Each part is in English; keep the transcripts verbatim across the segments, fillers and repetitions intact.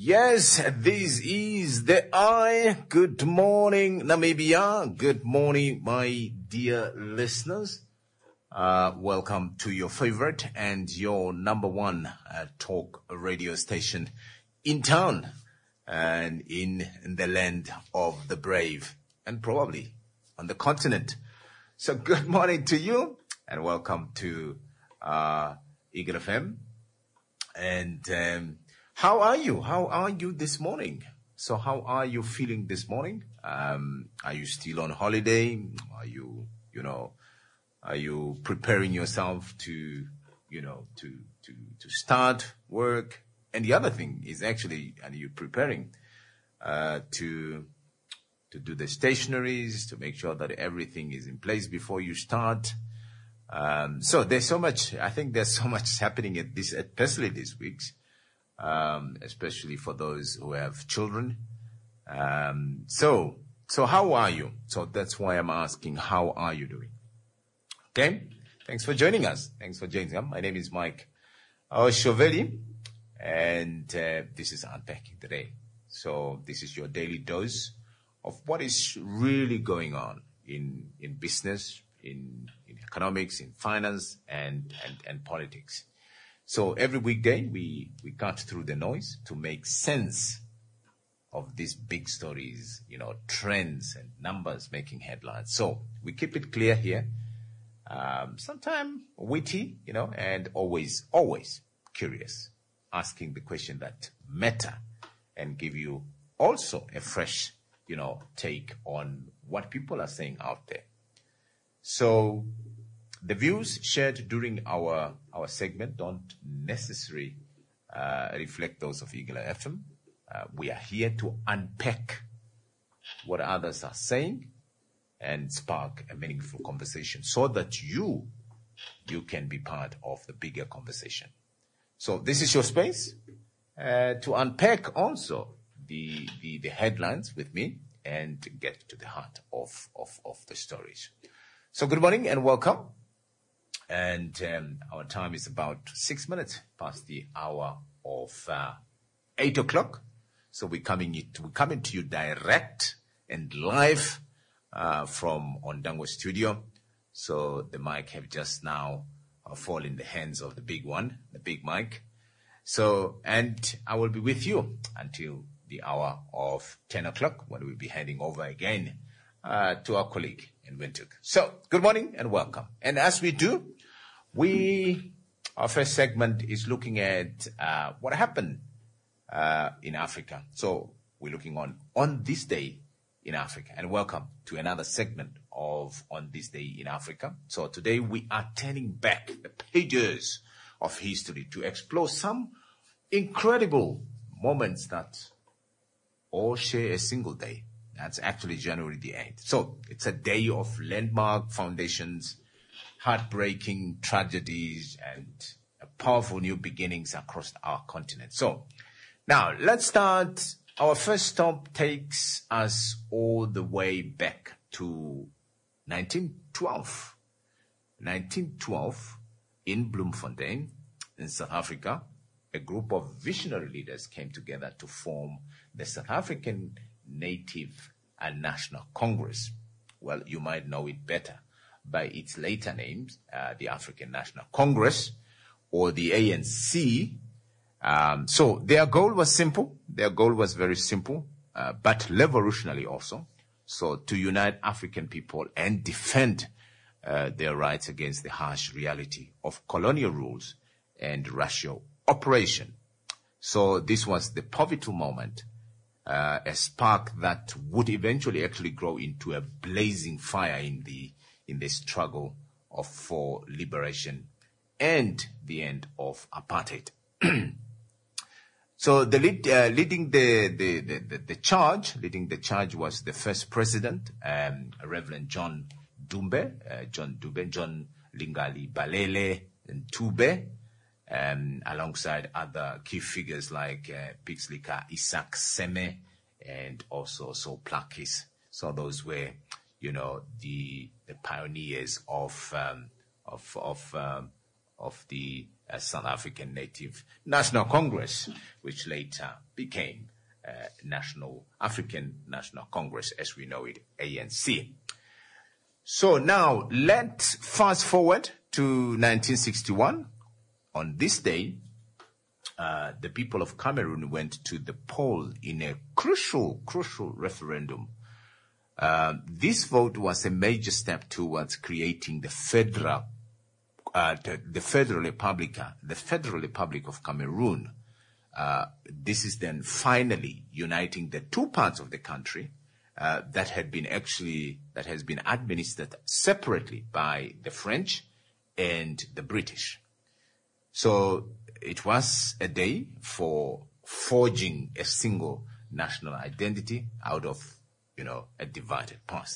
Yes, this is the I. Good morning, Namibia. Good morning, my dear listeners. Uh, welcome to your favorite and your number one uh, talk radio station in town and in, in the land of the brave and probably on the continent. So good morning to you and welcome to uh, Eagle F M. And um, how are you? How are you this morning? So how are you feeling this morning? Um, are you still on holiday? Are you, you know, are you preparing yourself to, you know, to, to, to start work? And the other thing is actually, are you preparing, uh, to, to do the stationaries, to make sure that everything is in place before you start? Um, so there's so much, I think there's so much happening at this, especially these weeks. Um, especially for those who have children. Um, so, so how are you? So that's why I'm asking, how are you doing? Okay. Thanks for joining us. Thanks for joining us. My name is Mike Oshoveli, and uh, this is Unpacking Today. So this is your daily dose of what is really going on in, in business, in, in economics, in finance, and, and, and politics. So every weekday, we, we cut through the noise to make sense of these big stories, you know, trends and numbers making headlines. So we keep it clear here, um, sometimes witty, you know, and always, always curious, asking the question that matter and give you also a fresh, you know, take on what people are saying out there. So the views shared during our, our segment don't necessarily uh, reflect those of Eagle F M. Uh, we are here to unpack what others are saying and spark a meaningful conversation so that you, you can be part of the bigger conversation. So this is your space uh, to unpack also the, the, the headlines with me and get to the heart of, of, of the stories. So good morning and welcome. And um, our time is about six minutes past the hour of uh, eight o'clock. So we're coming, it, we're coming to you direct and live uh, from Ondango Studio. So the mic have just now uh, fallen in the hands of the big one, the big mic. So, and I will be with you until the hour of ten o'clock when we'll be handing over again uh, to our colleague in Windhoek. So good morning and welcome. And as we do, We, our first segment is looking at uh, what happened uh, in Africa. So we're looking on on this day in Africa. And welcome to another segment of On This Day in Africa. So today we are turning back the pages of history to explore some incredible moments that all share a single day. That's actually January the eighth. So it's a day of landmark foundations, heartbreaking tragedies, and powerful new beginnings across our continent. So now let's start. Our first stop takes us all the way back to nineteen twelve. nineteen twelve in Bloemfontein in South Africa, a group of visionary leaders came together to form the South African Native and National Congress. Well, you might know it better by its later names, uh, the African National Congress or the A N C. Um, so their goal was simple. Their goal was very simple, uh, but revolutionary also. So to unite African people and defend uh, their rights against the harsh reality of colonial rules and racial oppression. So this was the pivotal moment, uh, a spark that would eventually actually grow into a blazing fire in the in the struggle of for liberation and the end of apartheid. So the lead, uh, leading the, the, the, the charge, leading the charge was the first president, um, Reverend John Dumbe, uh, John Dube, John Lingali Balele Ntube, um, alongside other key figures like uh, Pixlika Isaac Seme and also Soplakis. So those were, you know, the the pioneers of um, of of um, of the uh, South African Native National Congress, which later became uh, National African National Congress, as we know it, A N C. So now let's fast forward to nineteen sixty-one. On this day, uh, the people of Cameroon went to the poll in a crucial, crucial referendum. Uh, this vote was a major step towards creating the federal, uh, the, the Federal Republic, the Federal Republic of Cameroon. Uh, this is then finally uniting the two parts of the country uh, that had been actually that has been administered separately by the French and the British. So it was a day for forging a single national identity out of, you know, a divided past.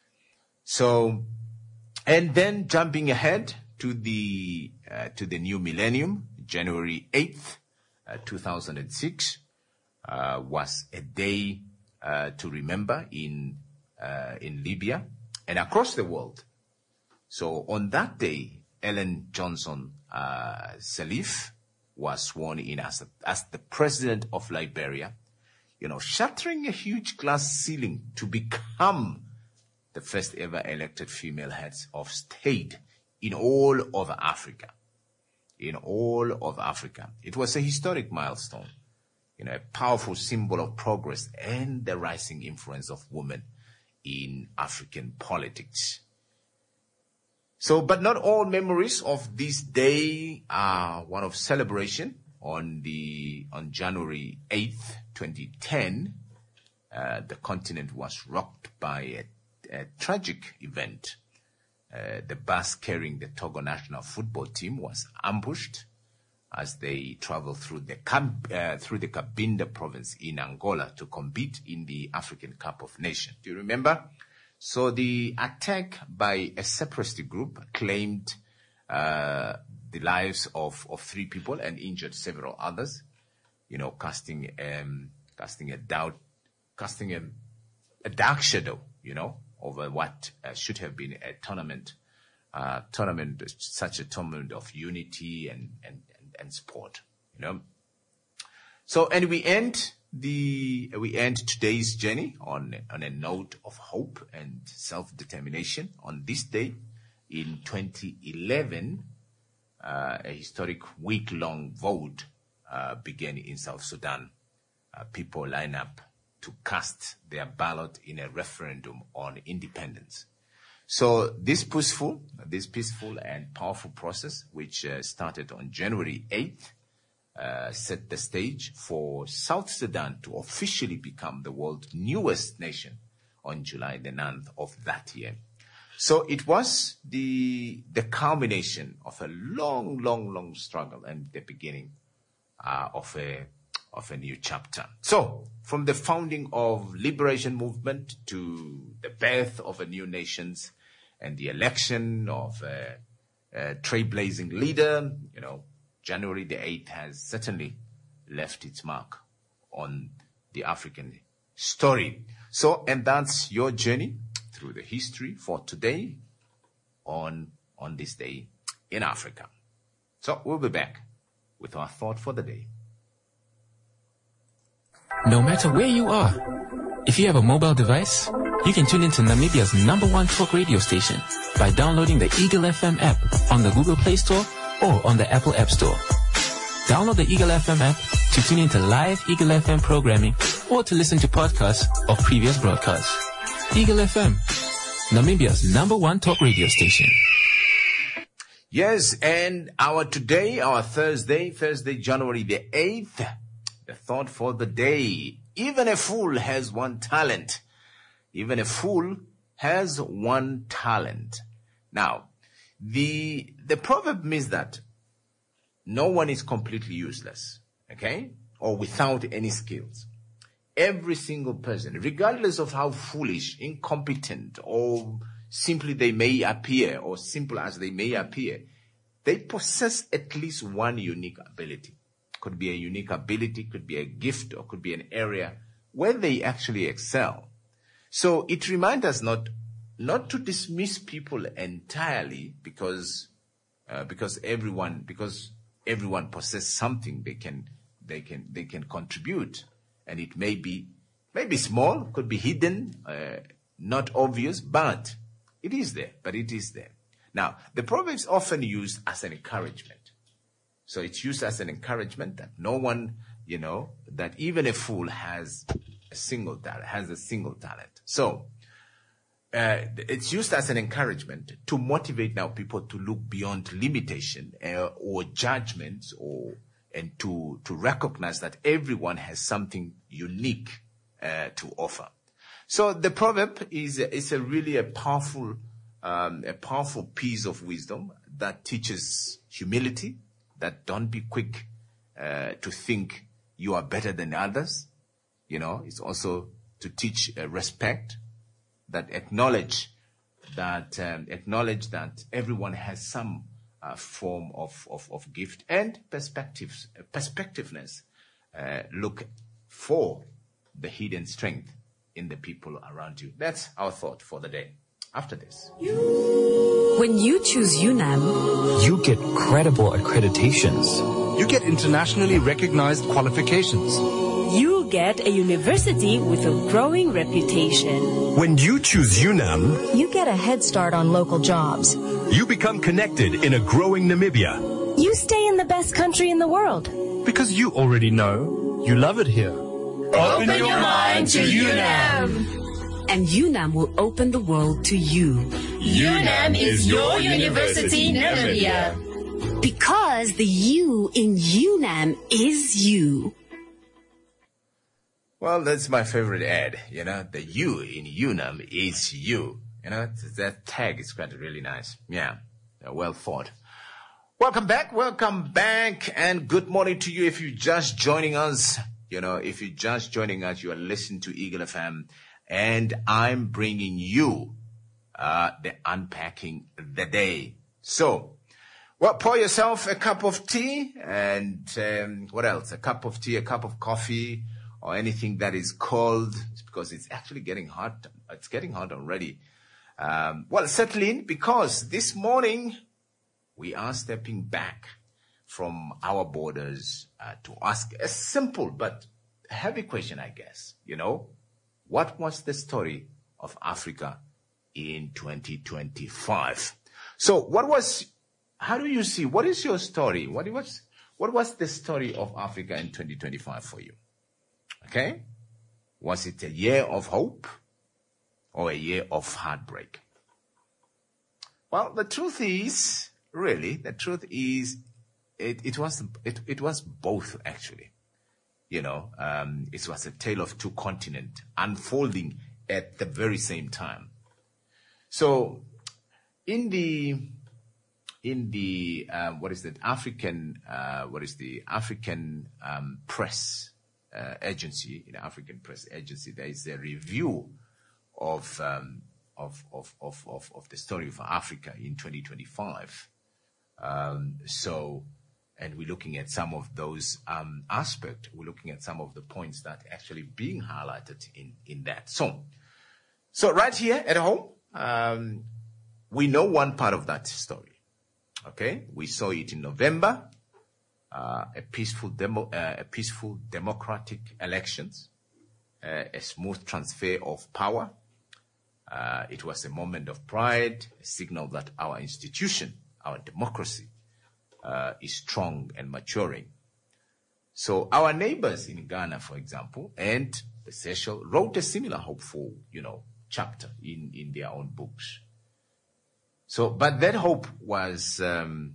So, and then jumping ahead to the uh, to the new millennium, January eighth, uh, two thousand six, uh, was a day uh, to remember in uh, in Libya and across the world. So on that day, Ellen Johnson uh, Sirleaf was sworn in as a, as the president of Liberia, you know, shattering a huge glass ceiling to become the first ever elected female heads of state in all of Africa. In all of Africa. It was a historic milestone, you know, a powerful symbol of progress and the rising influence of women in African politics. So, but not all memories of this day are one of celebration. On the on January eighth, twenty ten, uh, the continent was rocked by a, a tragic event. Uh, the bus carrying the Togo national football team was ambushed as they traveled through the Cam- uh, through the Cabinda province in Angola to compete in the African Cup of Nations. Do you remember? So the attack by a separatist group claimed uh, the lives of, of three people and injured several others, you know, casting um, casting a doubt, casting a, a dark shadow, you know, over what uh, should have been a tournament, uh, tournament, such a tournament of unity and, and, and, and sport, you know. So, and we end the, we end today's journey on, on a note of hope and self-determination. On this day in twenty eleven, uh, a historic week-long vote, uh, began in South Sudan. Uh, people line up to cast their ballot in a referendum on independence. So this peaceful, this peaceful and powerful process, which uh, started on January eighth, uh, set the stage for South Sudan to officially become the world's newest nation on July the ninth of that year. So it was the the culmination of a long, long, long struggle and the beginning uh, of a of a new chapter. So, from the founding of liberation movement to the birth of a new nations and the election of a, a trailblazing leader, you know, January the eighth has certainly left its mark on the African story. So, and that's your journey through the history for today on, on this day in Africa. So, we'll be back with our thought for the day. No matter where you are, if you have a mobile device, you can tune into Namibia's number one talk radio station by downloading the Eagle F M app on the Google Play Store or on the Apple App Store. Download the Eagle F M app to tune into live Eagle F M programming or to listen to podcasts of previous broadcasts. Eagle F M, Namibia's number one talk radio station. Yes, and our today, our Thursday, Thursday, January the eighth, the thought for the day. Even a fool has one talent. Even a fool has one talent. Now, the the proverb means that no one is completely useless, okay, or without any skills. Every single person, regardless of how foolish, incompetent, or simply they may appear, or simple as they may appear, they possess at least one unique ability. Could be a unique ability, could be a gift, or could be an area where they actually excel. So it reminds us not not to dismiss people entirely because uh, because everyone because everyone possesses something they can they can they can contribute, and it may be maybe small, could be hidden, uh, not obvious, but it is there. But it is there. Now, the proverb is often used as an encouragement. So it's used as an encouragement that no one, you know, that even a fool has a single talent, has a single talent. So uh, it's used as an encouragement to motivate now people to look beyond limitation uh, or judgments, or and to to recognize that everyone has something unique uh, to offer. So the proverb is is a really a powerful um, a powerful piece of wisdom that teaches humility. That don't be quick uh, to think you are better than others. You know, it's also to teach uh, respect, that acknowledge that um, acknowledge that everyone has some uh, form of, of, of gift, and perspectives, uh, perspectiveness. Uh, look for the hidden strength in the people around you. That's our thought for the day. After this. When you choose UNAM, you get credible accreditations. You get internationally recognized qualifications. You get a university with a growing reputation. When you choose UNAM, you get a head start on local jobs. You become connected in a growing Namibia. You stay in the best country in the world. Because you already know you love it here. Open your mind to UNAM. And UNAM will open the world to you. UNAM is your university, Namibia. Because the U in UNAM is you. Well, that's my favorite ad, you know, the U in UNAM is you. You know, that tag is quite really nice. Yeah, well thought. Welcome back, welcome back, and good morning to you if you're just joining us. You know, if you're just joining us, you are listening to Eagle F M. And I'm bringing you uh, the Unpacking the Day. So, well, pour yourself a cup of tea and um, what else? A cup of tea, a cup of coffee, or anything that is cold, because it's actually getting hot. It's getting hot already. Um, well, settle in, because this morning we are stepping back from our borders uh, to ask a simple but heavy question, I guess, you know. What was the story of Africa in twenty twenty-five? So what was, how do you see, what is your story? What was, what was the story of Africa in twenty twenty-five for you? Okay? Was it a year of hope or a year of heartbreak? Well, the truth is, really, the truth is, it, it was, it, it was both actually. You know, um, it was a tale of two continents unfolding at the very same time. So, in the, in the, um, what is that, African, uh, what is the African um, press uh, agency, in the African press agency, there is a review of, um, of, of, of, of, of the story of Africa in twenty twenty-five. Um, so, And we're looking at some of those um, aspects. We're looking at some of the points that actually being highlighted in, in that. So, so right here at home, um, we know one part of that story. Okay, we saw it in November, uh, a peaceful demo, uh, a peaceful democratic elections, uh, a smooth transfer of power. Uh, it was a moment of pride, a signal that our institution, our democracy, Uh, is strong and maturing. So our neighbors in Ghana, for example, and the Seychelles wrote a similar hopeful, you know, chapter in, in their own books. So, but that hope was, um,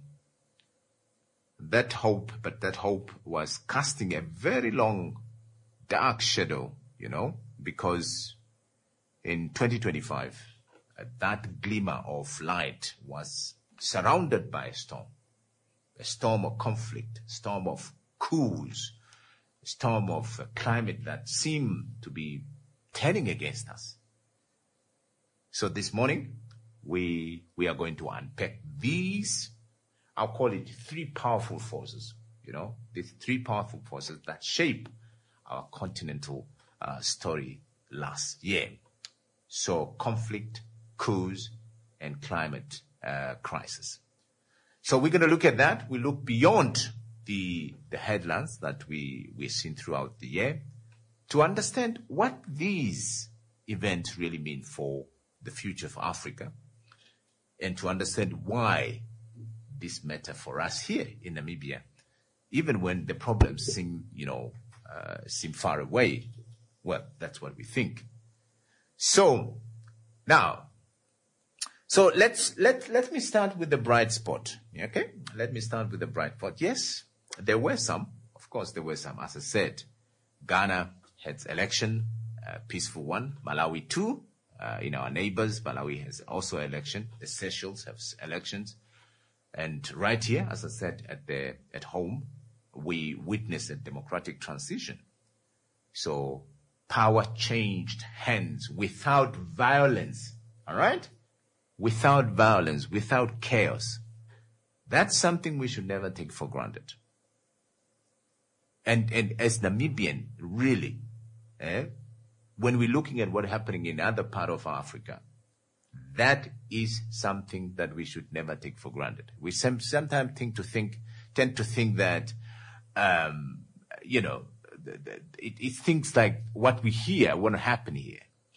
that hope, but that hope was casting a very long, dark shadow, you know, because in twenty twenty-five, uh, that glimmer of light was surrounded by a storm. A storm of conflict, a storm of coups, a storm of uh, climate that seemed to be turning against us. So this morning, we we are going to unpack these, I'll call it three powerful forces, you know, these three powerful forces that shape our continental uh, story last year. So conflict, coups, and climate uh, crisis. So we're going to look at that. We look beyond the, the headlines that we, we've seen throughout the year to understand what these events really mean for the future of Africa and to understand why this matter for us here in Namibia, even when the problems seem, you know, uh, seem far away. Well, that's what we think. So now, so let's, let, let me start with the bright spot. Okay. Let me start with the bright spot. Yes, there were some, of course there were some, as I said, Ghana had election, a peaceful one, Malawi too, uh, in our neighbors, Malawi has also election, the Seychelles have elections. And right here, as I said, at the, at home, we witnessed a democratic transition. So power changed hands without violence, all right? Without violence, without chaos. That's something we should never take for granted. And, and as Namibian, really, eh, when we're looking at what's happening in other part of Africa, that is something that we should never take for granted. We some, sometimes think to think, tend to think that, um, you know, it, it things like what we hear won't happen here.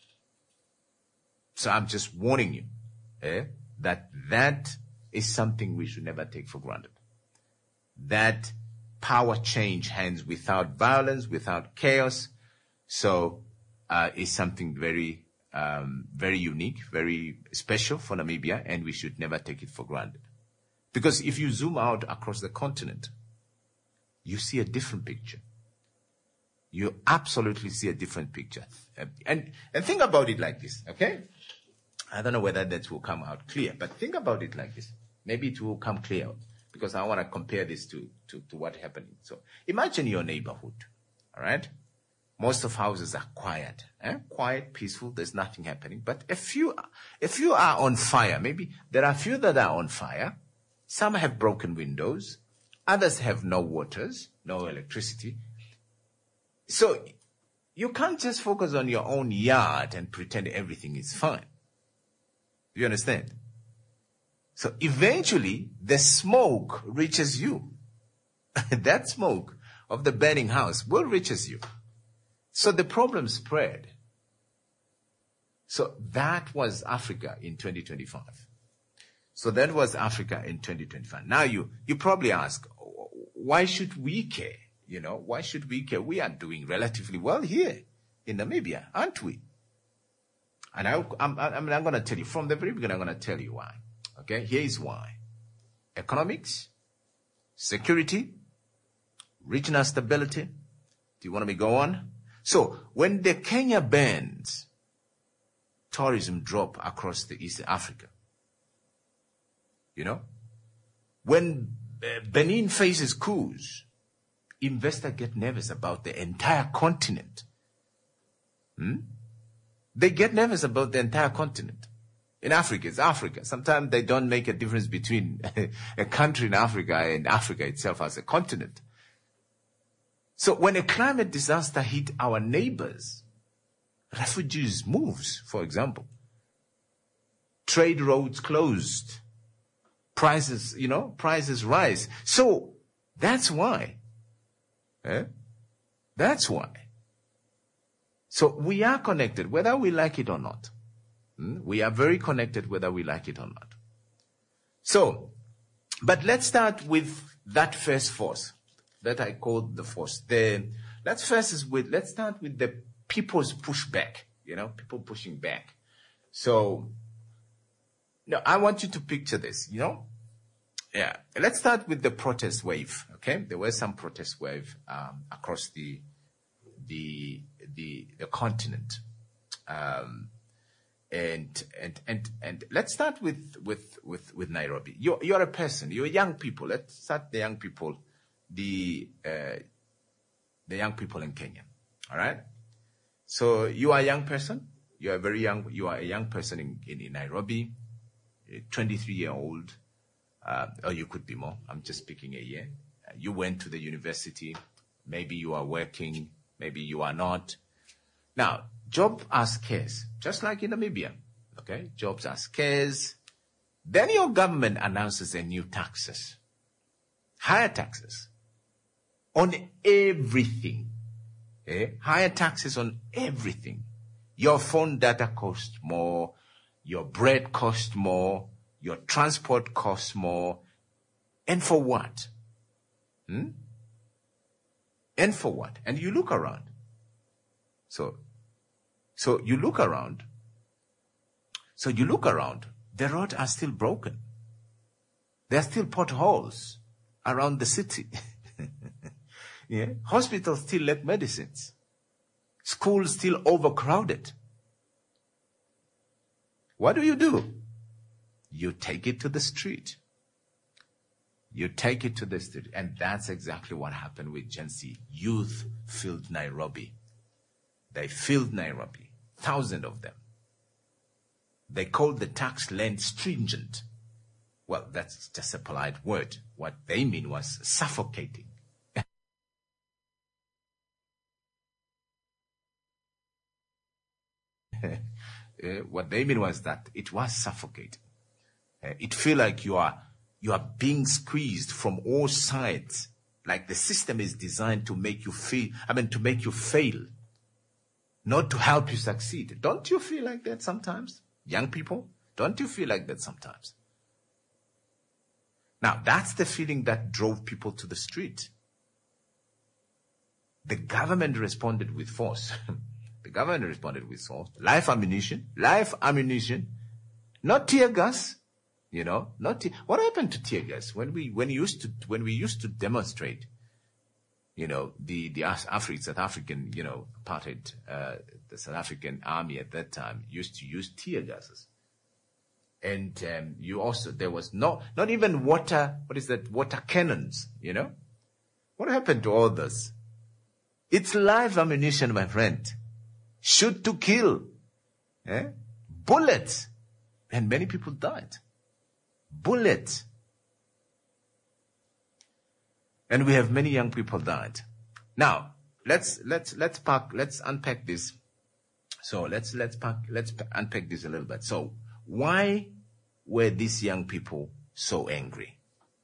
So I'm just warning you, eh, that that is something we should never take for granted. That power change hands without violence, without chaos. So, uh, is something very, um, very unique, very special for Namibia, and we should never take it for granted. Because if you zoom out across the continent, you see a different picture. You absolutely see a different picture. And, and think about it like this, okay? I don't know whether that will come out clear, but think about it like this. Maybe it will come clear because I want to compare this to, to, to what happened. So imagine your neighborhood, all right? Most of houses are quiet, eh? Quiet, peaceful, there's nothing happening. But a few, a few are on fire. Maybe there are a few that are on fire. Some have broken windows. Others have no waters, no electricity. So you can't just focus on your own yard and pretend everything is fine. Do you understand? So eventually the smoke reaches you. That smoke of the burning house will reaches you. So the problem spread. So that was Africa in twenty twenty-five. So that was Africa in twenty twenty-five. Now you, you probably ask, why should we care? You know, why should we care? We are doing relatively well here in Namibia, aren't we? And I, I'm, I'm, I'm going to tell you from the very beginning, I'm going to tell you why. Okay, here is why. Economics, security, regional stability. Do you want me to go on? So when the Kenya bans, tourism drop across the East Africa. You know, when uh, Benin faces coups, investors get nervous about the entire continent. Hmm? They get nervous about the entire continent. In Africa, it's Africa. Sometimes they don't make a difference between a country in Africa and Africa itself as a continent. So when a climate disaster hit our neighbors, refugees moves, for example. Trade routes closed. Prices, you know, prices rise. So that's why. Eh? That's why. So we are connected, whether we like it or not. Hmm? We are very connected, whether we like it or not. So, but let's start with that first force that I called the force. The, let's first is with, let's start with the people's pushback, you know, people pushing back. So, no, I want you to picture this, you know. Yeah, let's start with the protest wave. Okay, there was some protest wave um, across the the the the continent, um, and and and and let's start with with with with Nairobi. You're you're a person. You're young people. Let's start the young people, the uh, the young people in Kenya. All right. So you are a young person. You are very young. You are a young person in in, in Nairobi, a twenty-three year old. Uh, or you could be more. I'm just speaking a year. Uh, you went to the university. Maybe you are working. Maybe you are not. Now, jobs are scarce, just like in Namibia. Okay, jobs are scarce. Then your government announces a new taxes, higher taxes. on everything. Eh? Higher taxes on everything. Your phone data costs more. Your bread costs more. Your transport costs more. And for what? Hmm? And for what? And you look around. So, so you look around. So you look around. The roads are still broken. There are still potholes around the city. Yeah? Hospitals still lack medicines. Schools still overcrowded. What do you do? You take it to the street. You take it to the street. And that's exactly what happened with Gen Z. Youth filled Nairobi. They filled Nairobi. Thousands of them. They called the tax land stringent. Well, that's just a polite word. What they mean was suffocating. uh, what they mean was that it was suffocating. Uh, it feel like you are you are being squeezed from all sides. Like the system is designed to make you feel, I mean, to make you fail, not to help you succeed. Don't you feel like that sometimes? Young people, don't you feel like that sometimes? Now, that's the feeling that drove people to the street. The government responded with force. The government responded with force. Live ammunition, live ammunition, not tear gas, you know, not te- what happened to tear gas when we when we used to when we used to demonstrate, you know, the the African South African, you know, apartheid, uh, the South African army at that time used to use tear gases. And um, you also, there was no, not even water, what is that, water cannons, you know? What happened to all this? It's live ammunition, my friend. Shoot to kill. Eh? Bullets. And many people died. Bullets. And we have many young people died. Now, let's, let's, let's pack, let's unpack this. So let's, let's pack, let's unpack this a little bit. So why were these young people so angry?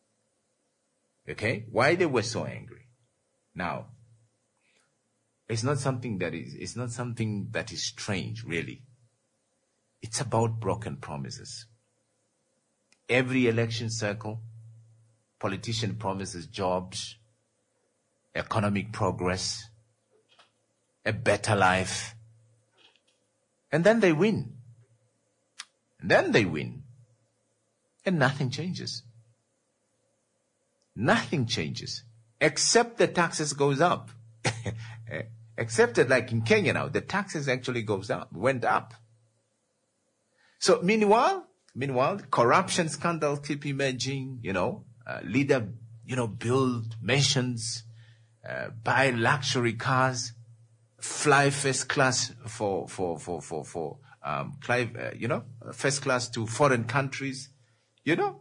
Okay? Why they were so angry? Now, it's not something that is, it's not something that is strange, really. It's about broken promises. Every election cycle, politician promises jobs, economic progress, a better life, and then they win. And then they win. And nothing changes. Nothing changes. Except the taxes goes up. Except that like in Kenya now, the taxes actually goes up, went up. So meanwhile, meanwhile, corruption scandals keep emerging, you know, uh, leader, you know, build mansions, uh, buy luxury cars, fly first class for, for, for, for, for, um, fly, uh, you know, first class to foreign countries, you know.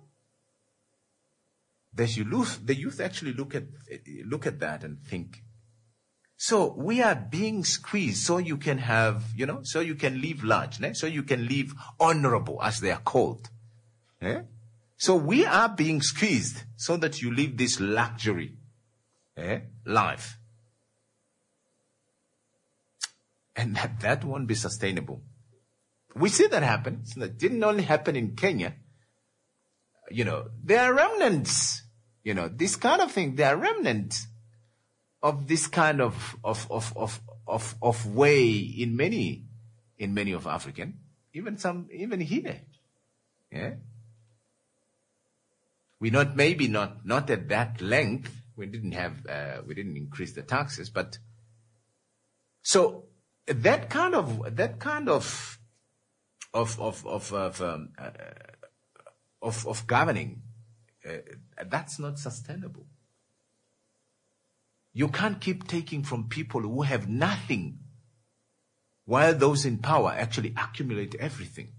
The youth, the youth actually look at, look at that and think, so we are being squeezed so you can have, you know, so you can live large, né? So you can live honorable, as they are called. Eh? So we are being squeezed so that you live this luxury eh, life. And that, that won't be sustainable. We see that happen. It didn't only happen in Kenya. You know, there are remnants, you know, this kind of thing, there are remnants of this kind of, of, of, of, of, of way in many, in many of African, even some, even here. Yeah. We not, maybe not, not at that length. We didn't have, uh, we didn't increase the taxes, but so that kind of, that kind of, of, of, of, of, um, uh, of, of governing, uh, that's not sustainable. You can't keep taking from people who have nothing while those in power actually accumulate everything.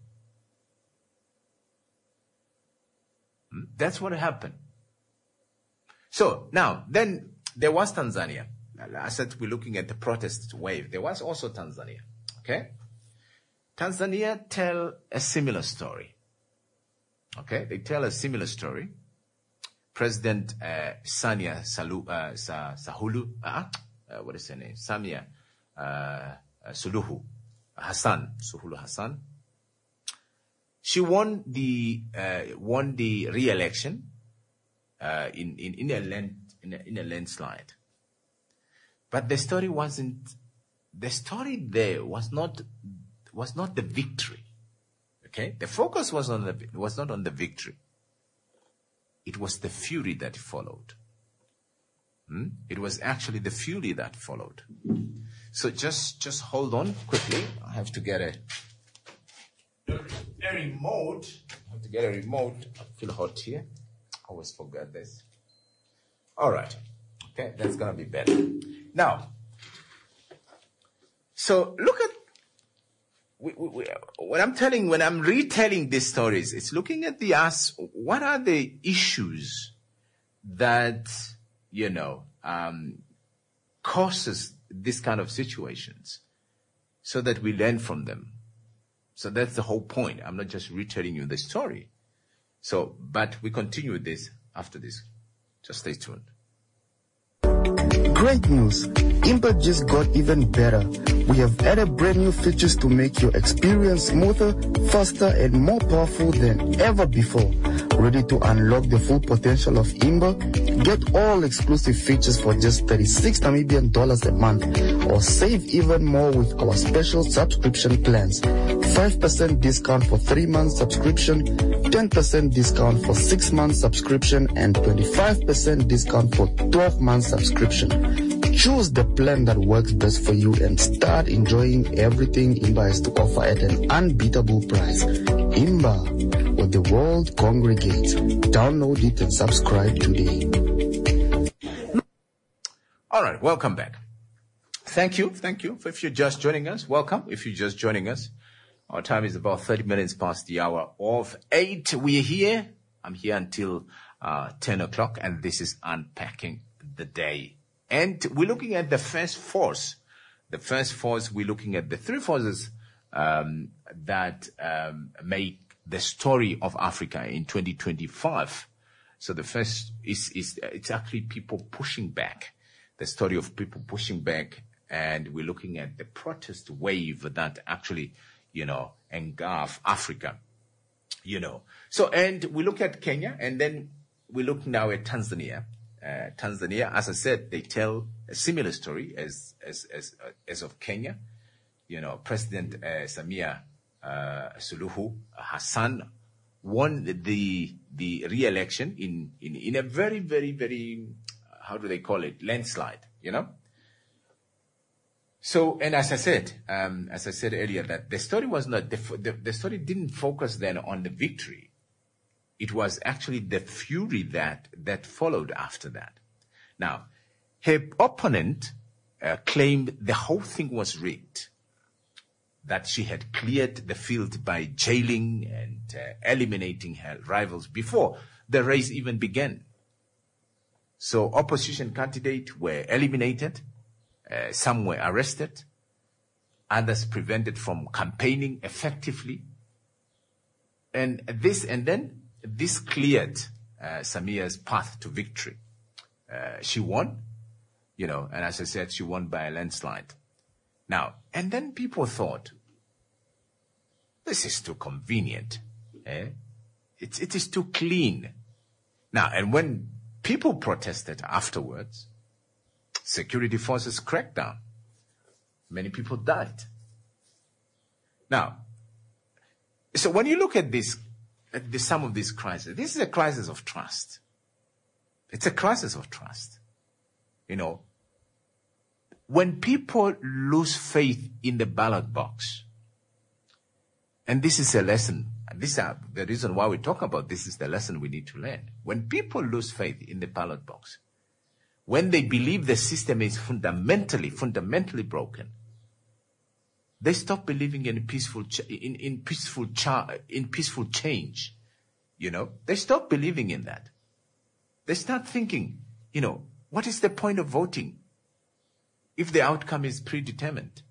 That's what happened. So now, then there was Tanzania. I said we're looking at the protest wave. There was also Tanzania. Okay? Tanzania tell a similar story. Okay? They tell a similar story. President uh, Sania Salu, uh, Sa, Sahulu, uh, uh, what is her name? Samia uh, uh, Suluhu Hassan, Suluhu Hassan. She won the uh, won the re-election uh, in in in a, land, in a in a landslide. But the story wasn't. The story there was not was not the victory. Okay, the focus was on the was not on the victory. It was the fury that followed. Hmm? It was actually the fury that followed. So just just hold on quickly. I have to get a, a remote. I have to get a remote. I feel hot here. I always forget this. All right. Okay, that's gonna be better. Now, so look at we, we, we, when I'm telling, when I'm retelling these stories, it's looking at the us. What are the issues that you know um, causes this kind of situations, so that we learn from them. So that's the whole point. I'm not just retelling you the story. So, but we continue with this after this. Just stay tuned. Great news! Imba just got even better. We have added brand new features to make your experience smoother, faster, and more powerful than ever before. Ready to unlock the full potential of Imba? Get all exclusive features for just thirty-six Namibian dollars a month, or save even more with our special subscription plans. five percent discount for three months subscription, ten percent discount for six months subscription, and twenty-five percent discount for twelve months subscription. Choose the plan that works best for you and start enjoying everything Imba has to offer at an unbeatable price. Imba, where the world congregates. Download it and subscribe today. All right, welcome back. Thank you, thank you. If you're just joining us, welcome. If you're just joining us, our time is about thirty minutes past the hour of eight. We're here. I'm here until uh, ten o'clock, and this is Unpacking the Day. And we're looking at the first force. The first force, we're looking at the three forces um, that um, make the story of Africa in twenty twenty-five. So the first is, is it's actually people pushing back, the story of people pushing back. And we're looking at the protest wave that actually, you know, engulf Africa, you know. So, and we look at Kenya, and then we look now at Tanzania. Uh, Tanzania, as I said, they tell a similar story as as as uh, as of Kenya. You know, President uh, Samia uh, Suluhu Hassan won the the re-election in, in in a very very very how do they call it, landslide. You know. So, and as I said, um, as I said earlier, that the story was not the, the the story didn't focus then on the victory. It was actually the fury that, that followed after that. Now, her opponent uh, claimed the whole thing was rigged, that she had cleared the field by jailing and uh, eliminating her rivals before the race even began. So opposition candidates were eliminated, uh, some were arrested, others prevented from campaigning effectively. And this, and then this cleared uh, Samia's path to victory. Uh, she won, you know, and as I said, she won by a landslide. Now, and then people thought, this is too convenient. Eh? It, it is too clean. Now, and when people protested afterwards, security forces cracked down. Many people died. Now, so when you look at this, at the sum of this crisis, this is a crisis of trust. It's a crisis of trust. You know, when people lose faith in the ballot box, and this is a lesson, and this is the reason why we talk about this is the lesson we need to learn. When people lose faith in the ballot box, when they believe the system is fundamentally, fundamentally broken, they stop believing in peaceful, ch- in, in peaceful, cha- in peaceful change. You know, they stop believing in that. They start thinking, you know, what is the point of voting if the outcome is predetermined?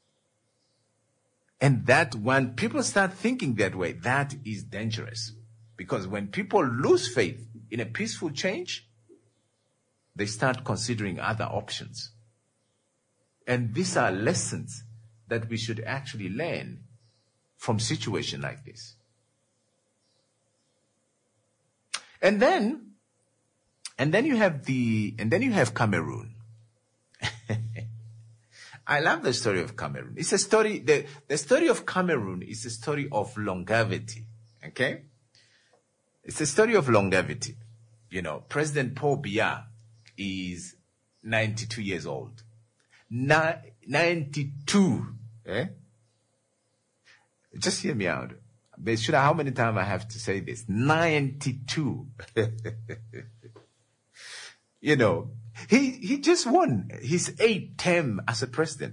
And that when people start thinking that way, that is dangerous. Because when people lose faith in a peaceful change, they start considering other options. And these are lessons that we should actually learn from situation like this. And then, and then you have the, and then you have Cameroon. I love the story of Cameroon. It's a story, the, the story of Cameroon is a story of longevity. Okay? It's a story of longevity. You know, President Paul Biya is ninety-two years old. Na- ninety-two. Eh? Just hear me out. But should I, how many times I have to say this? ninety-two. You know, he, he just won his eighth term as a president.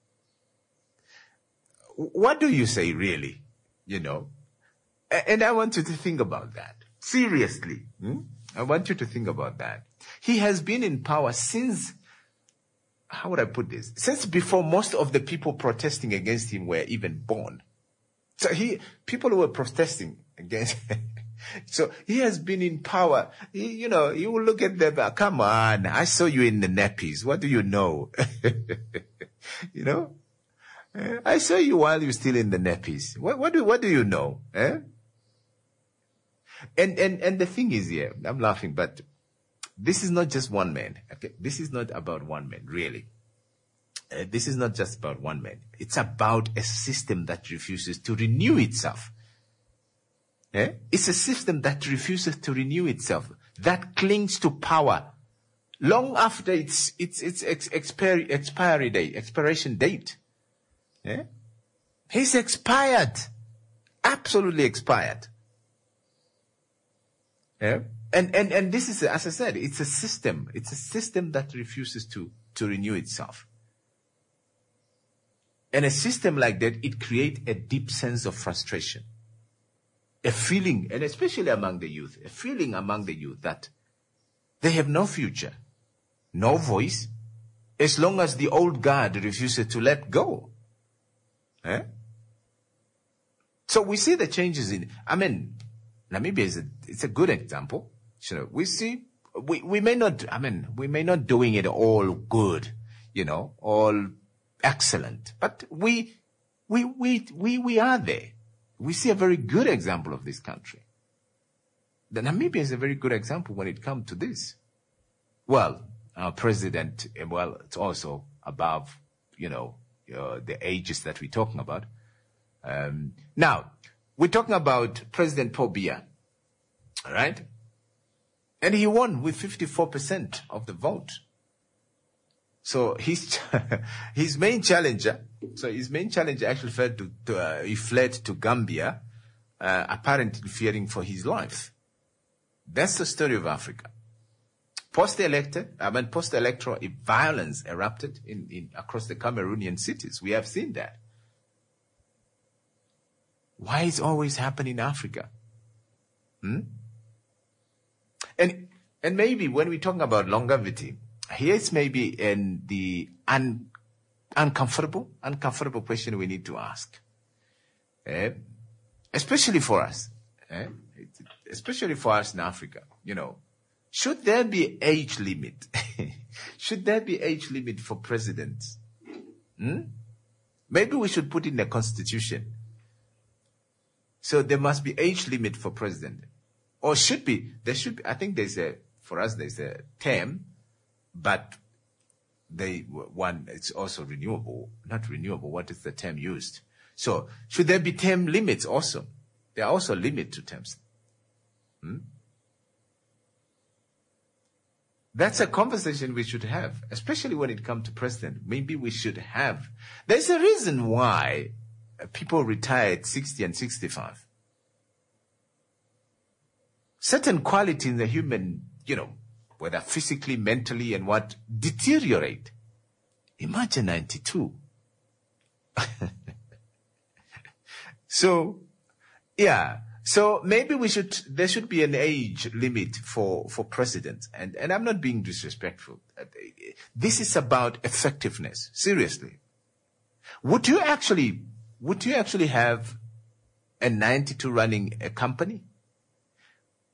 What do you say, really? You know? And I want you to think about that. Seriously. Hmm? I want you to think about that. He has been in power since, how would I put this? Since before most of the people protesting against him were even born. So he, people who were protesting against, so he has been in power. He, you know, you will look at them, come on, I saw you in the nappies. What do you know? You know? I saw you while you're still in the nappies. What, what do, what do you know? Eh? And, and, and the thing is here, I'm laughing, but this is not just one man. Okay? This is not about one man, really. Uh, this is not just about one man. It's about a system that refuses to renew itself. Eh? It's a system that refuses to renew itself, that clings to power long after its its its ex- expiry, expiry date, expiration date. Eh? He's expired, absolutely expired. Yeah? And and and this is, as I said, it's a system. It's a system that refuses to to renew itself. And a system like that, it creates a deep sense of frustration. A feeling, and especially among the youth, a feeling among the youth that they have no future, no voice, as long as the old guard refuses to let go. Eh? So we see the changes in, I mean, Namibia is a, it's a good example. You know, we see, we, we may not, I mean, we may not doing it all good, you know, all excellent, but we, we, we, we, we are there. We see a very good example of this country. The Namibia is a very good example when it comes to this. Well, our president, well, it's also above, you know, uh, the ages that we're talking about. Um, now, we're talking about President Paul Biya, all right? And he won with fifty-four percent of the vote. So his his main challenger, so his main challenger actually fled to, to uh, he fled to Gambia, uh, apparently fearing for his life. That's the story of Africa. Post-elected, I mean, post-electoral violence erupted in, in across the Cameroonian cities. We have seen that. Why is always happening in Africa? Hmm? And and maybe when we're talking about longevity, here's maybe in the un, uncomfortable, uncomfortable question we need to ask. Eh? Especially for us. Eh? Especially for us in Africa. You know, should there be age limit? Should there be age limit for presidents? Hmm? Maybe we should put in the constitution. So there must be age limit for president. Or should be, there should be, I think there's a, for us there's a term, but they, one, it's also renewable, not renewable, what is the term used? So should there be term limits also? There are also limits to terms. Hmm? That's a conversation we should have, especially when it comes to president. Maybe we should have. There's a reason why people retire at sixty and sixty-five. Certain qualities in the human, you know, whether physically, mentally, and what, deteriorate. Imagine ninety-two. So, yeah. So maybe we should, there should be an age limit for, for presidents. And, and I'm not being disrespectful. This is about effectiveness. Seriously. Would you actually, would you actually have a ninety-two running a company?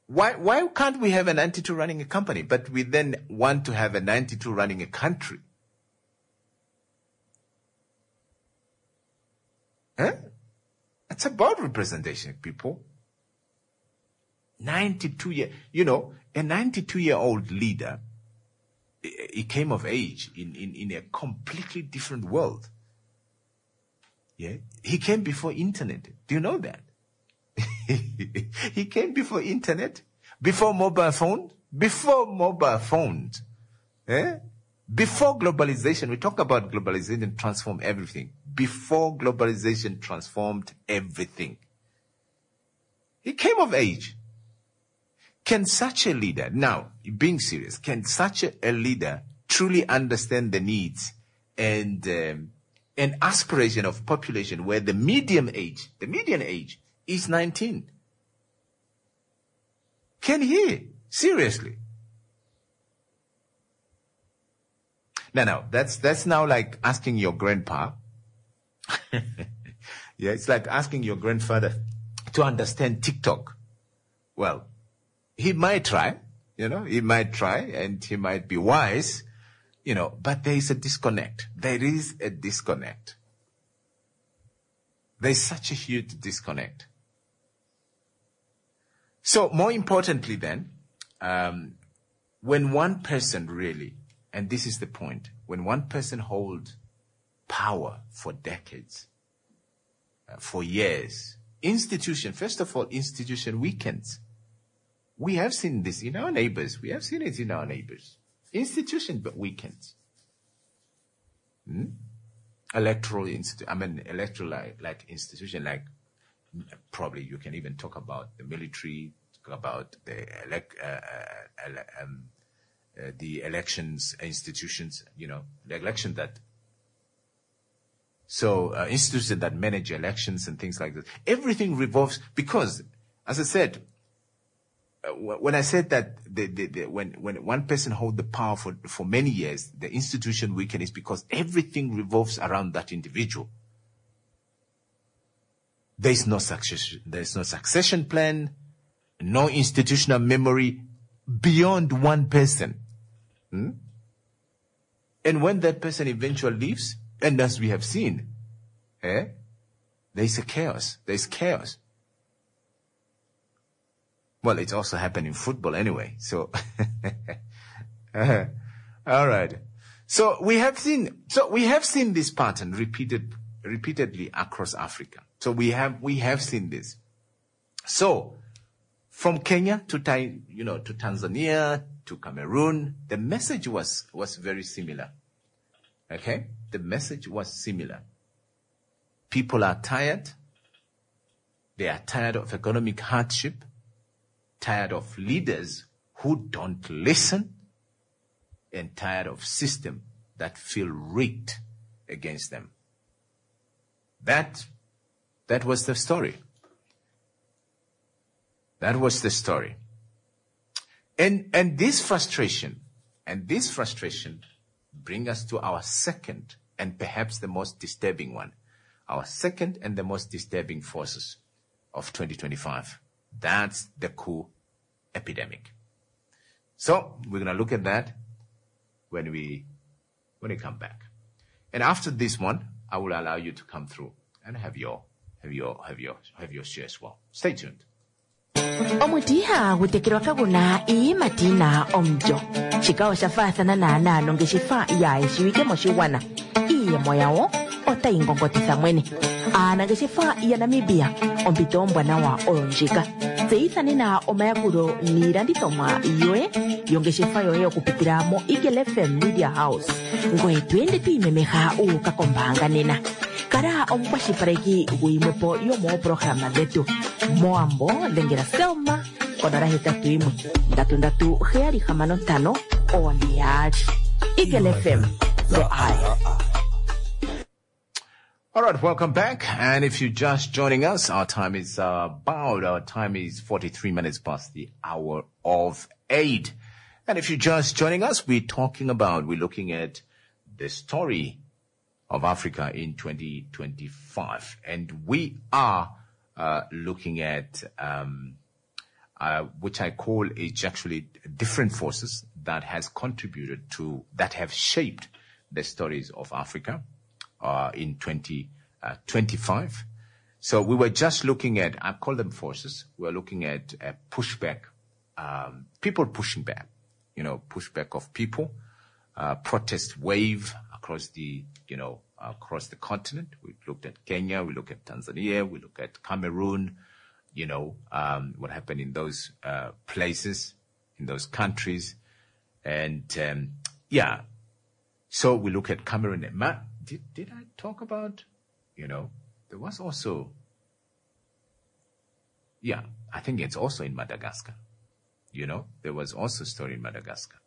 Why, why can't we have a ninety-two running a company, but we then want to have a ninety-two running a country? Huh? It's about representation, people. ninety-two year, you know, a ninety-two year old leader, he came of age in, in, in a completely different world. Yeah. He came before internet. Do you know that? He came before internet, before mobile phone, before mobile phones, eh? Before globalization. We talk about globalization transform everything. Before globalization transformed everything. He came of age. Can such a leader, now, being serious, can such a, a leader truly understand the needs and um, an aspiration of population where the median age, the median age is nineteen? Can he? Seriously? No, no, that's, that's now like asking your grandpa. Yeah, it's like asking your grandfather to understand TikTok. Well, he might try, you know, he might try and he might be wise, you know, but there is a disconnect. There is a disconnect. There is such a huge disconnect. So more importantly then, um, when one person really, and this is the point, when one person holds power for decades, uh, for years, institution, first of all, institution weakens. We have seen this in our neighbors. We have seen it in our neighbors. Institution but weakens. Hmm? Electoral institute, I mean, electoral like, like institution, like probably you can even talk about the military, talk about the elect, uh, uh, ele- um, uh, the elections institutions, you know, the election that, so uh, institutions that manage elections and things like that. Everything revolves because, as I said, uh, when I said that the, the, the, when when one person holds the power for for many years, the institution weakens because everything revolves around that individual. There is no succession. There is no succession plan, no institutional memory beyond one person. Hmm? And when that person eventually leaves, and as we have seen, eh, there is a chaos. There is chaos. Well, it's also happened in football anyway. So, uh, all right. So we have seen. So we have seen this pattern repeated repeatedly across Africa. So we have we have seen this. So from Kenya to Thai, you know, to Tanzania to Cameroon, the message was was very similar. Okay, the message was similar. People are tired. They are tired of economic hardship, tired of leaders who don't listen, and tired of system that feel rigged against them. That, that was the story. That was the story. And, and this frustration, and this frustration bring us to our second and perhaps the most disturbing one. Our second and the most disturbing forces of twenty twenty-five. That's the coup epidemic. So we're going to look at that when we, when we come back. And after this one, I will allow you to come through and have your, have your, have your, have your share as well. Stay tuned. Omutiha gutekirwa kaguna ii matina omjo. Shikawa shafathana na nano ngeshifa ya ishiwike moshiwana. Iye moyao ota ingongotisa mwene. Ana ngeshifa ya Namibia ompito mbwana wa onjika. Zeithani na omayakuro niranditoma iyoe yongeshifa yoye okupitira mo Eagle F M Media House. Ngoe twende tuimemeha uka kombanga nena. Kara omkwashipareki uimwepo yomo programa letu. Moambo lengera selma konara hetatu imwe. Ndatu ndatu heari hamano tano ondiari. Eagle F M, the eye. All right, welcome back. And if you're just joining us, our time is uh, about, our time is forty-three minutes past the hour of eight. And if you're just joining us, we're talking about, we're looking at the story of Africa in twenty twenty-five. And we are uh, looking at um, uh, which I call is actually different forces that has contributed to, that have shaped the stories of Africa uh, in twenty twenty-five. So we were just looking at, I call them forces, we were looking at a pushback, um, people pushing back, you know, pushback of people, uh, protest wave across the, you know, across the continent. We looked at Kenya, we looked at Tanzania, we looked at Cameroon, you know, um, what happened in those uh, places, in those countries. And, um, yeah, so we look at Cameroon. And Ma- did, did I talk about, you know, there was also, yeah, I think it's also in Madagascar. You know, there was also a story in Madagascar.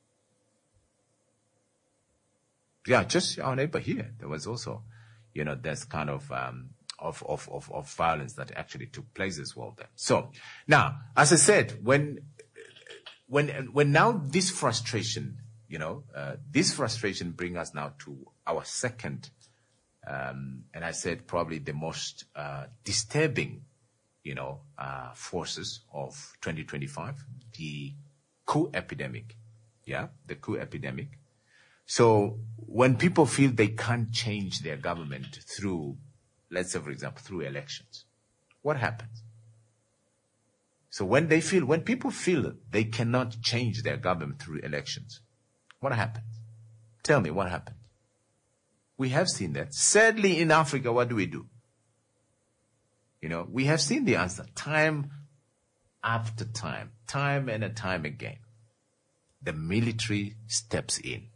Yeah, just our neighbor here. There was also, you know, there's kind of, um, of, of, of, of violence that actually took place as well there. So now, as I said, when, when, when now this frustration, you know, uh, this frustration brings us now to our second, um, and I said probably the most, uh, disturbing, you know, uh, forces of twenty twenty-five, the coup epidemic. Yeah, the coup epidemic. So when people feel they can't change their government through, let's say, for example, through elections, what happens? So when they feel, when people feel they cannot change their government through elections, what happens? Tell me what happens. We have seen that. Sadly, in Africa, what do we do? You know, we have seen the answer time after time, time and a time again. The military steps in.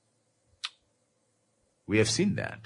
We have seen that.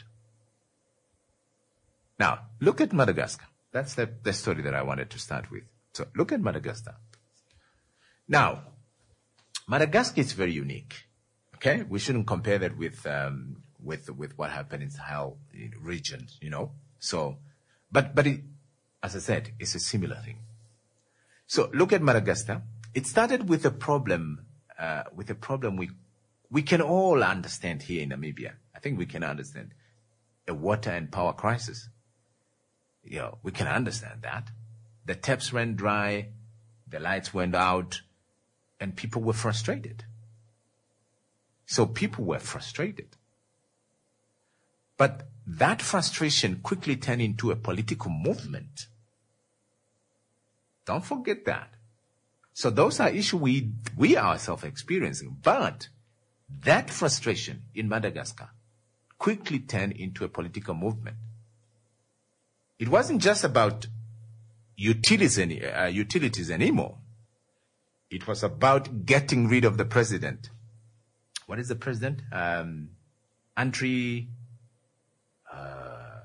Now, look at Madagascar. That's the, the story that I wanted to start with. So look at Madagascar. Now, Madagascar is very unique. Okay? We shouldn't compare that with, um, with, with what happened in Sahel region, you know? So, but, but it, as I said, it's a similar thing. So look at Madagascar. It started with a problem, uh, with a problem we, we can all understand here in Namibia. I think we can understand a water and power crisis. You know, we can understand that. The taps ran dry, the lights went out, and people were frustrated. So people were frustrated. But that frustration quickly turned into a political movement. Don't forget that. So those are issues we, we ourselves are experiencing. But that frustration in Madagascar quickly turned into a political movement. It wasn't just about utilities, any, uh, utilities anymore. It was about getting rid of the president. What is the president? Um, Andry, uh,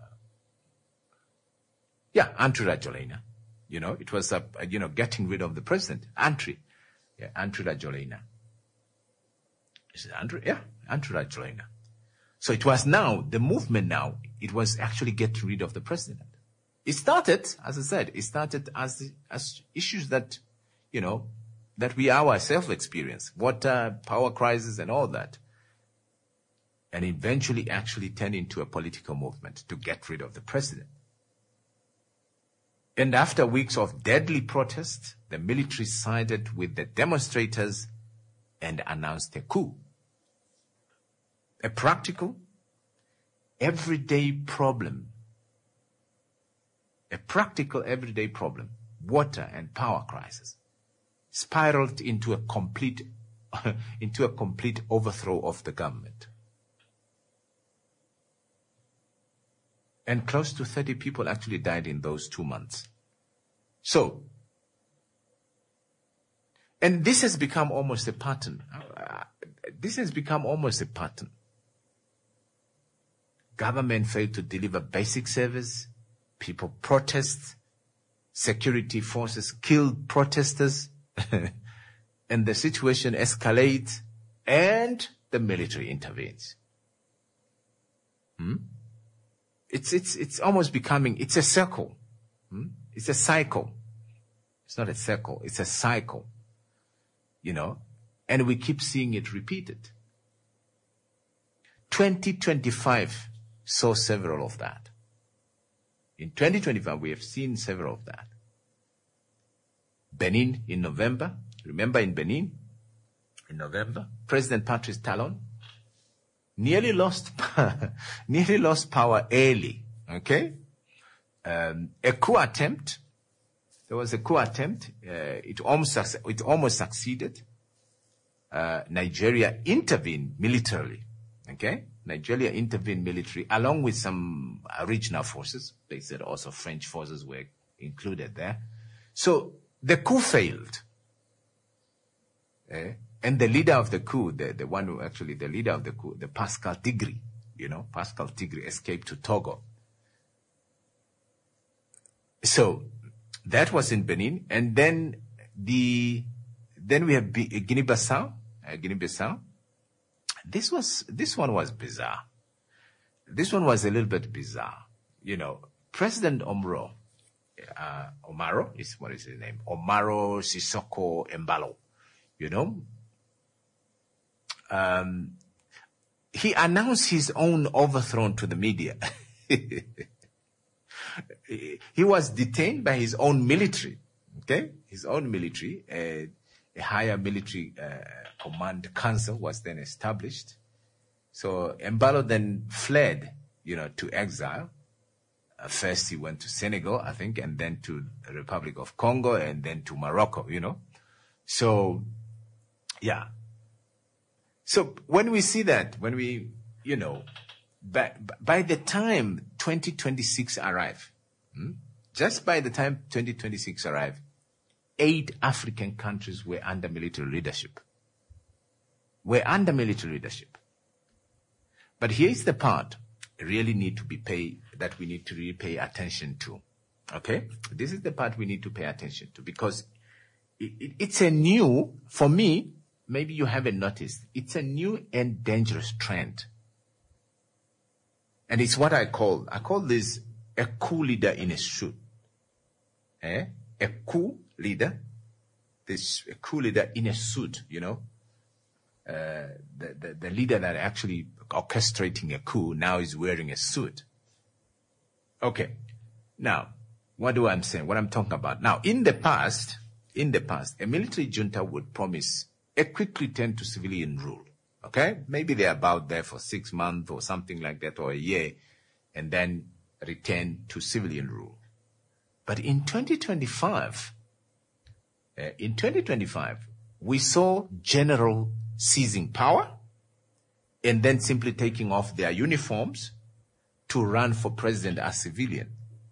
yeah, Andry Rajoelina. You know, it was, uh, you know, getting rid of the president. Andry, yeah, Andry Rajoelina. Is it Andry? Yeah, Andry Rajoelina. So it was now, the movement now, it was actually getting rid of the president. It started, as I said, it started as, as issues that, you know, that we ourselves experience, water, power crisis and all that. And eventually actually turned into a political movement to get rid of the president. And after weeks of deadly protest, the military sided with the demonstrators and announced a coup. A practical, everyday problem. A practical, everyday problem, water and power crisis, spiraled into a complete, into a complete overthrow of the government. And close to thirty people actually died in those two months. So, and this has become almost a pattern. Uh, this has become almost a pattern. Government failed to deliver basic service. People protest. Security forces killed protesters. And the situation escalates and the military intervenes. Hmm? It's, it's, it's almost becoming, it's a circle. Hmm? It's a cycle. It's not a circle. It's a cycle. You know, and we keep seeing it repeated. twenty twenty-five saw several of that. In twenty twenty-five, we have seen several of that. Benin in November. Remember in Benin, in November, President Patrice Talon nearly lost, nearly lost power early. Okay, um, a coup attempt. There was a coup attempt. Uh, it almost it almost succeeded. Uh, Nigeria intervened militarily. Okay, Nigeria intervened militarily along with some uh, regional forces. They said also French forces were included there. So the coup failed. Eh? And the leader of the coup, the, the one who actually, the leader of the coup, the Pascal Tigri, you know, Pascal Tigri escaped to Togo. So that was in Benin. And then the, then we have B- Guinea-Bissau, uh, Guinea-Bissau. This was, this one was bizarre. This one was a little bit bizarre. You know, President Omro, uh, Omaro is, what is his name? Omaro Sissoco Embalo. You know, um, he announced his own overthrow to the media. He was detained by his own military, okay? His own military. Uh, a higher military uh, command council was then established. So Embalo then fled, you know, to exile. Uh, first he went to Senegal, I think, and then to the Republic of Congo, and then to Morocco, you know. So, yeah. So when we see that, when we, you know, by, by the time twenty twenty-six arrive, hmm, just by the time twenty twenty-six arrive, eight African countries were under military leadership. Were under military leadership. But here's the part really need to be paid, that we need to really pay attention to. Okay? This is the part we need to pay attention to, because it, it, it's a new, for me, maybe you haven't noticed, it's a new and dangerous trend. And it's what I call, I call this a coup leader in a suit. Eh? A coup leader, this a coup leader in a suit, you know. Uh, the, the, the leader that actually orchestrating a coup now is wearing a suit. Okay. Now, what do I'm saying? What I'm talking about? Now, in the past, in the past, a military junta would promise a quick return to civilian rule. Okay? Maybe they're about there for six months or something like that, or a year, and then return to civilian rule. But in twenty twenty-five, uh, in twenty twenty-five, we saw general seizing power and then simply taking off their uniforms to run for president as civilian.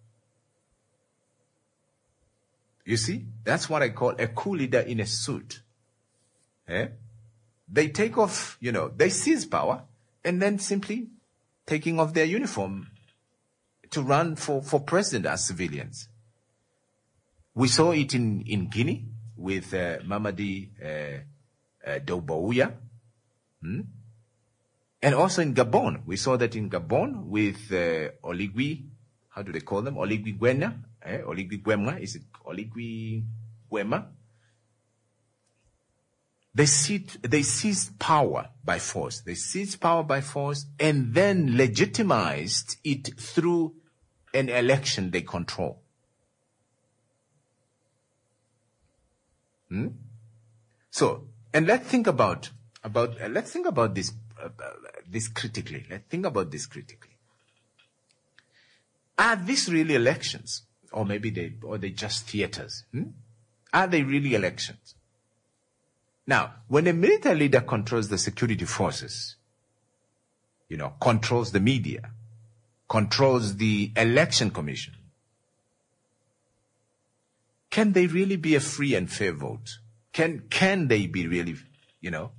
You see, that's what I call a coup leader in a suit. Eh? They take off, you know, they seize power and then simply taking off their uniform to run for, for president as civilians. We saw it in, in Guinea with uh, Mamadi uh, uh, Doumbouya. Hmm? And also in Gabon. We saw that in Gabon with uh, Oligui, how do they call them? Oligui Nguema. Eh? Oligui Nguema. Is it Oligui Nguema? They seized, they seized power by force. They seized power by force and then legitimized it through an election they control. Hmm? So, and let's think about, about, uh, let's think about this, uh, uh, this critically. Let's think about this critically. Are these really elections? Or maybe they, or they just theaters? Hmm? Are they really elections? Now, when a military leader controls the security forces, you know, controls the media, controls the election commission, can they really be a free and fair vote? Can, can they be really, you know,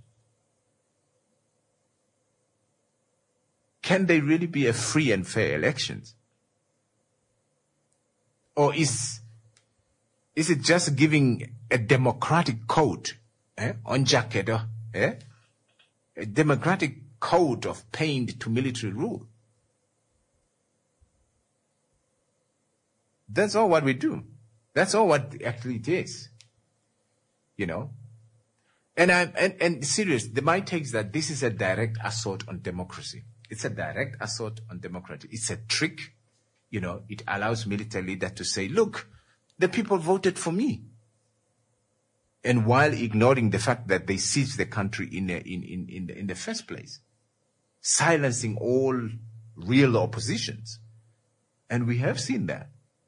can they really be a free and fair elections? Or is, is it just giving a democratic code, eh, on jacket, eh, a democratic code of paint to military rule? That's all what we do. That's all what actually it is. You know? And I'm, and, and serious, the, my take is that this is a direct assault on democracy. It's a direct assault on democracy. It's a trick. You know, it allows military leaders to say, look, the people voted for me. And while ignoring the fact that they sieged the country in, a, in, in, in, the, in the first place, silencing all real oppositions. And we have seen that.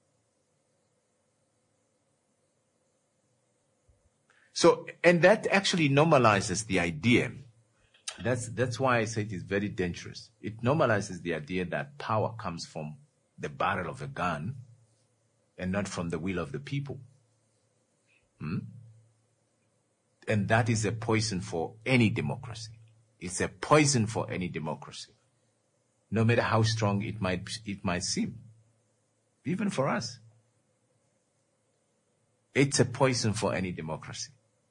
So, and that actually normalizes the idea. That's, that's why I say it is very dangerous. It normalizes the idea that power comes from the barrel of a gun and not from the will of the people. Hmm? And that is a poison for any democracy. It's a poison for any democracy. No matter how strong it might, it might seem. Even for us. It's a poison for any democracy.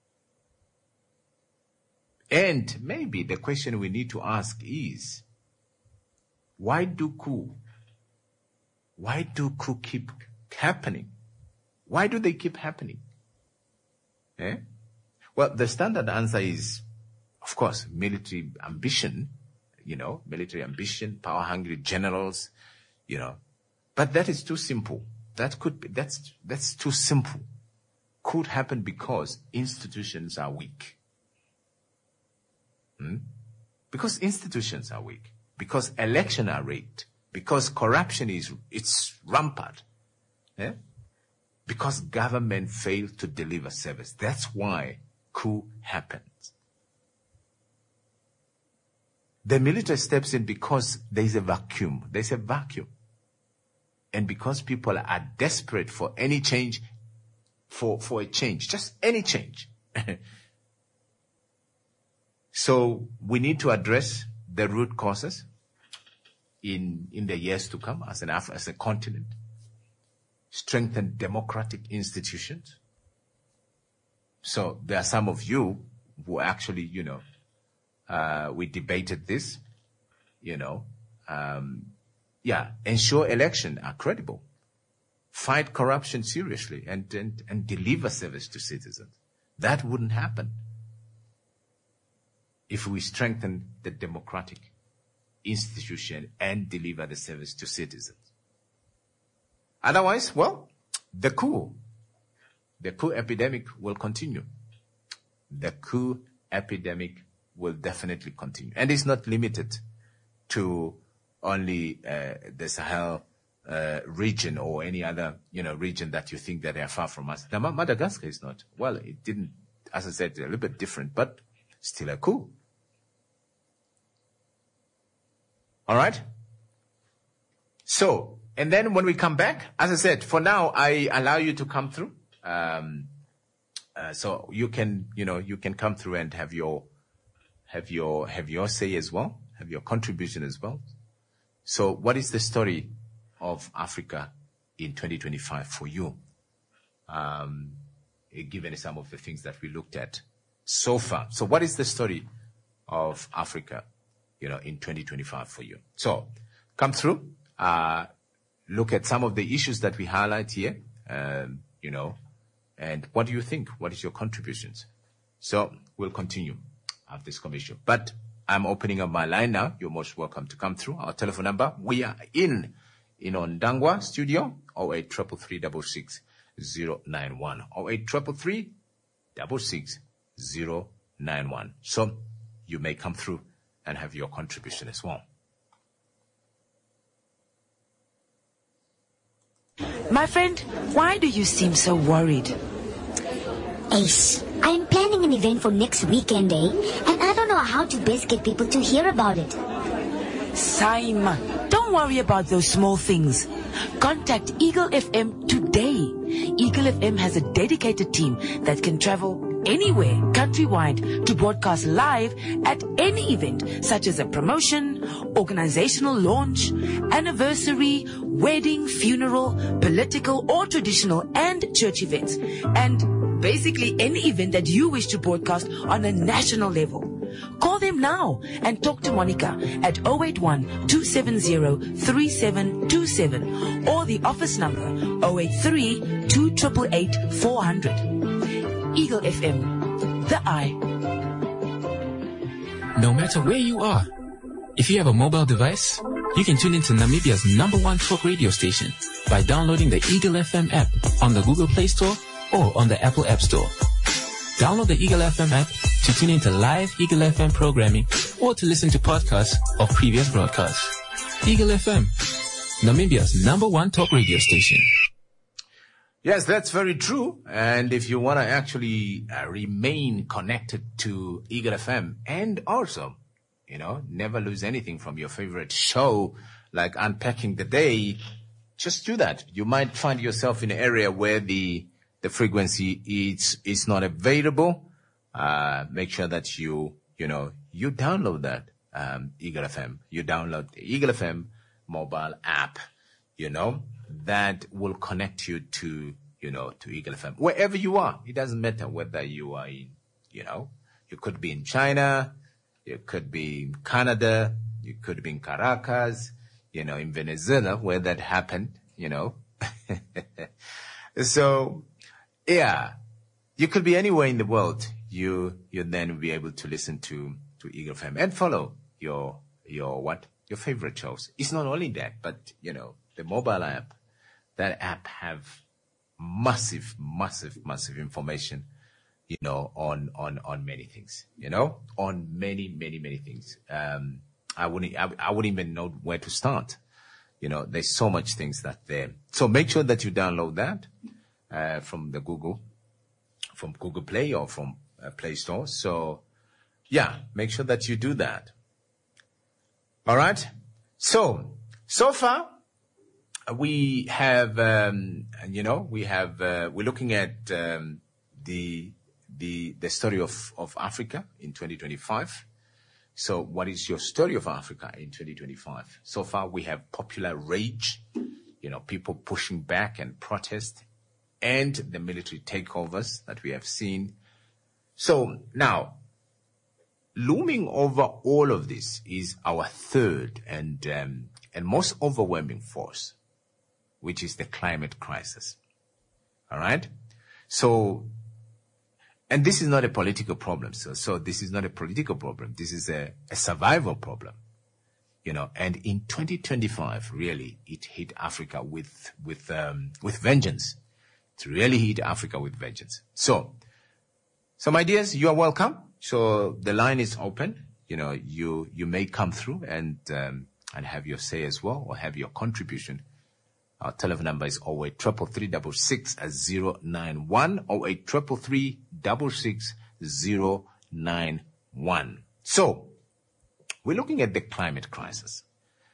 And maybe the question we need to ask is, why do coup? Why do coup keep happening? Why do they keep happening? Eh? Well, the standard answer is, of course, military ambition, you know, military ambition, power-hungry generals, you know. But that is too simple. That could be, that's, that's too simple. Could happen because institutions are weak. Hmm? Because institutions are weak. Because elections are rigged. Because corruption is, it's rampant. Eh? Because government failed to deliver service. That's why coup happens. The military steps in because there is a vacuum. There's a vacuum. And because people are desperate for any change, for, for a change, just any change. So we need to address the root causes in, in the years to come as an Af- as a continent. Strengthen democratic institutions. So there are some of you who actually, you know, uh, we debated this, you know, um, yeah, ensure elections are credible. Fight corruption seriously and, and, and deliver service to citizens. That wouldn't happen if we strengthen the democratic institution and deliver the service to citizens. Otherwise, well, the coup, the coup epidemic will continue. The coup epidemic will definitely continue. And it's not limited to only uh, the Sahel uh, region or any other, you know, region that you think that they are far from us. Now, Madagascar is not. Well, it didn't, as I said, a little bit different, but still a coup. All right? So, and then when we come back, as I said, for now, I allow you to come through. Um, uh, so you can, you know, you can come through and have your, have your, have your say as well, have your contribution as well. So what is the story of Africa in twenty twenty-five for you? Um, given some of the things that we looked at so far. So what is the story of Africa, you know, in twenty twenty-five for you? So come through, uh, look at some of the issues that we highlight here, um, you know, and what do you think? What is your contributions? So we'll continue after this commission. But I'm opening up my line now. You're most welcome to come through. Our telephone number, we are in, in Ondangwa studio, oh eight three three three six six zero nine one. oh eight three three three six six zero nine one. So you may come through and have your contribution as well. My friend, why do you seem so worried? Ace, I'm planning an event for next weekend, eh? And I don't know how to best get people to hear about it. Simon, don't worry about those small things. Contact Eagle F M today. Eagle F M has a dedicated team that can travel anywhere countrywide to broadcast live at any event, such as a promotion, organizational launch, anniversary, wedding, funeral, political or traditional and church events, and basically any event that you wish to broadcast on a national level. Call them now and talk to Monica at oh eight one, two seven zero, three seven two seven or the office number oh eight three, two eight eight, four hundred. Eagle F M, the eye. No matter where you are, if you have a mobile device, you can tune into Namibia's number one talk radio station by downloading the Eagle F M app on the Google Play Store or on the Apple App Store. Download the Eagle F M app to tune into live Eagle F M programming or to listen to podcasts of previous broadcasts. Eagle F M, Namibia's number one talk radio station. Yes, that's very true. And if you want to actually uh, remain connected to Eagle F M and also, you know, never lose anything from your favorite show, like Unpacking the Day, just do that. You might find yourself in an area where the the frequency is is not available. Uh, make sure that you, you know, you download that um, Eagle F M. You download the Eagle F M mobile app, you know. That will connect you to, you know, to Eagle F M. Wherever you are, it doesn't matter whether you are in, you know, you could be in China, you could be in Canada, you could be in Caracas, you know, in Venezuela, where that happened, you know. So, yeah, you could be anywhere in the world. You, you then be able to listen to, to Eagle F M and follow your, your what? Your favorite shows. It's not only that, but, you know, the mobile app, that app have massive, massive, massive information, you know, on, on, on many things, you know, on many, many, many things. Um, I wouldn't, I, I wouldn't even know where to start. You know, there's so much things that there. So make sure that you download that, uh, from the Google, from Google Play or from uh, Play Store. So yeah, make sure that you do that. All right. So, so far, we have, um, you know, we have, uh, we're looking at, um, the, the, the story of, of Africa in twenty twenty-five. So what is your story of Africa in twenty twenty-five? So far we have popular rage, you know, people pushing back and protest, and the military takeovers that we have seen. So now, looming over all of this is our third and, um, and most overwhelming force, which is the climate crisis. All right? So, and this is not a political problem. So, so this is not a political problem. This is a, a survival problem. You know, and in twenty twenty-five, really, it hit Africa with, with, um, with vengeance. It really hit Africa with vengeance. So, so my dears, you are welcome. So the line is open. You know, you, you may come through and, um, and have your say as well, or have your contribution. Our telephone number is oh eight three three three six six zero nine one, oh eight three three three six six zero nine one. So, we're looking at the climate crisis.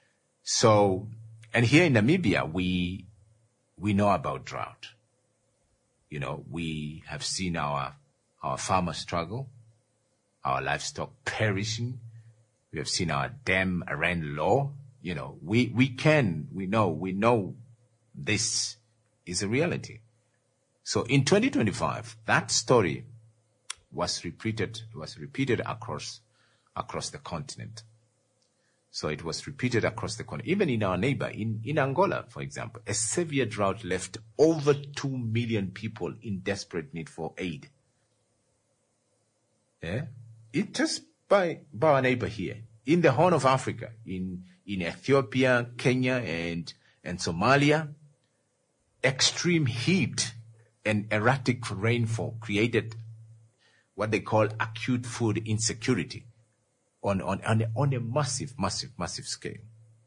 So, and here in Namibia, we, we know about drought. You know, we have seen our, our farmers struggle, our livestock perishing. We have seen our dam Arend law. You know, we, we can, we know, we know this is a reality. So in twenty twenty-five, that story was repeated, was repeated across, across the continent. So it was repeated across the continent. Even in our neighbor, in, in Angola, for example, a severe drought left over two million people in desperate need for aid. Yeah? It just by, by our neighbor here, in the Horn of Africa, in, in Ethiopia, Kenya, and, and Somalia, extreme heat and erratic rainfall created what they call acute food insecurity on, on, on, a, on a massive, massive, massive scale.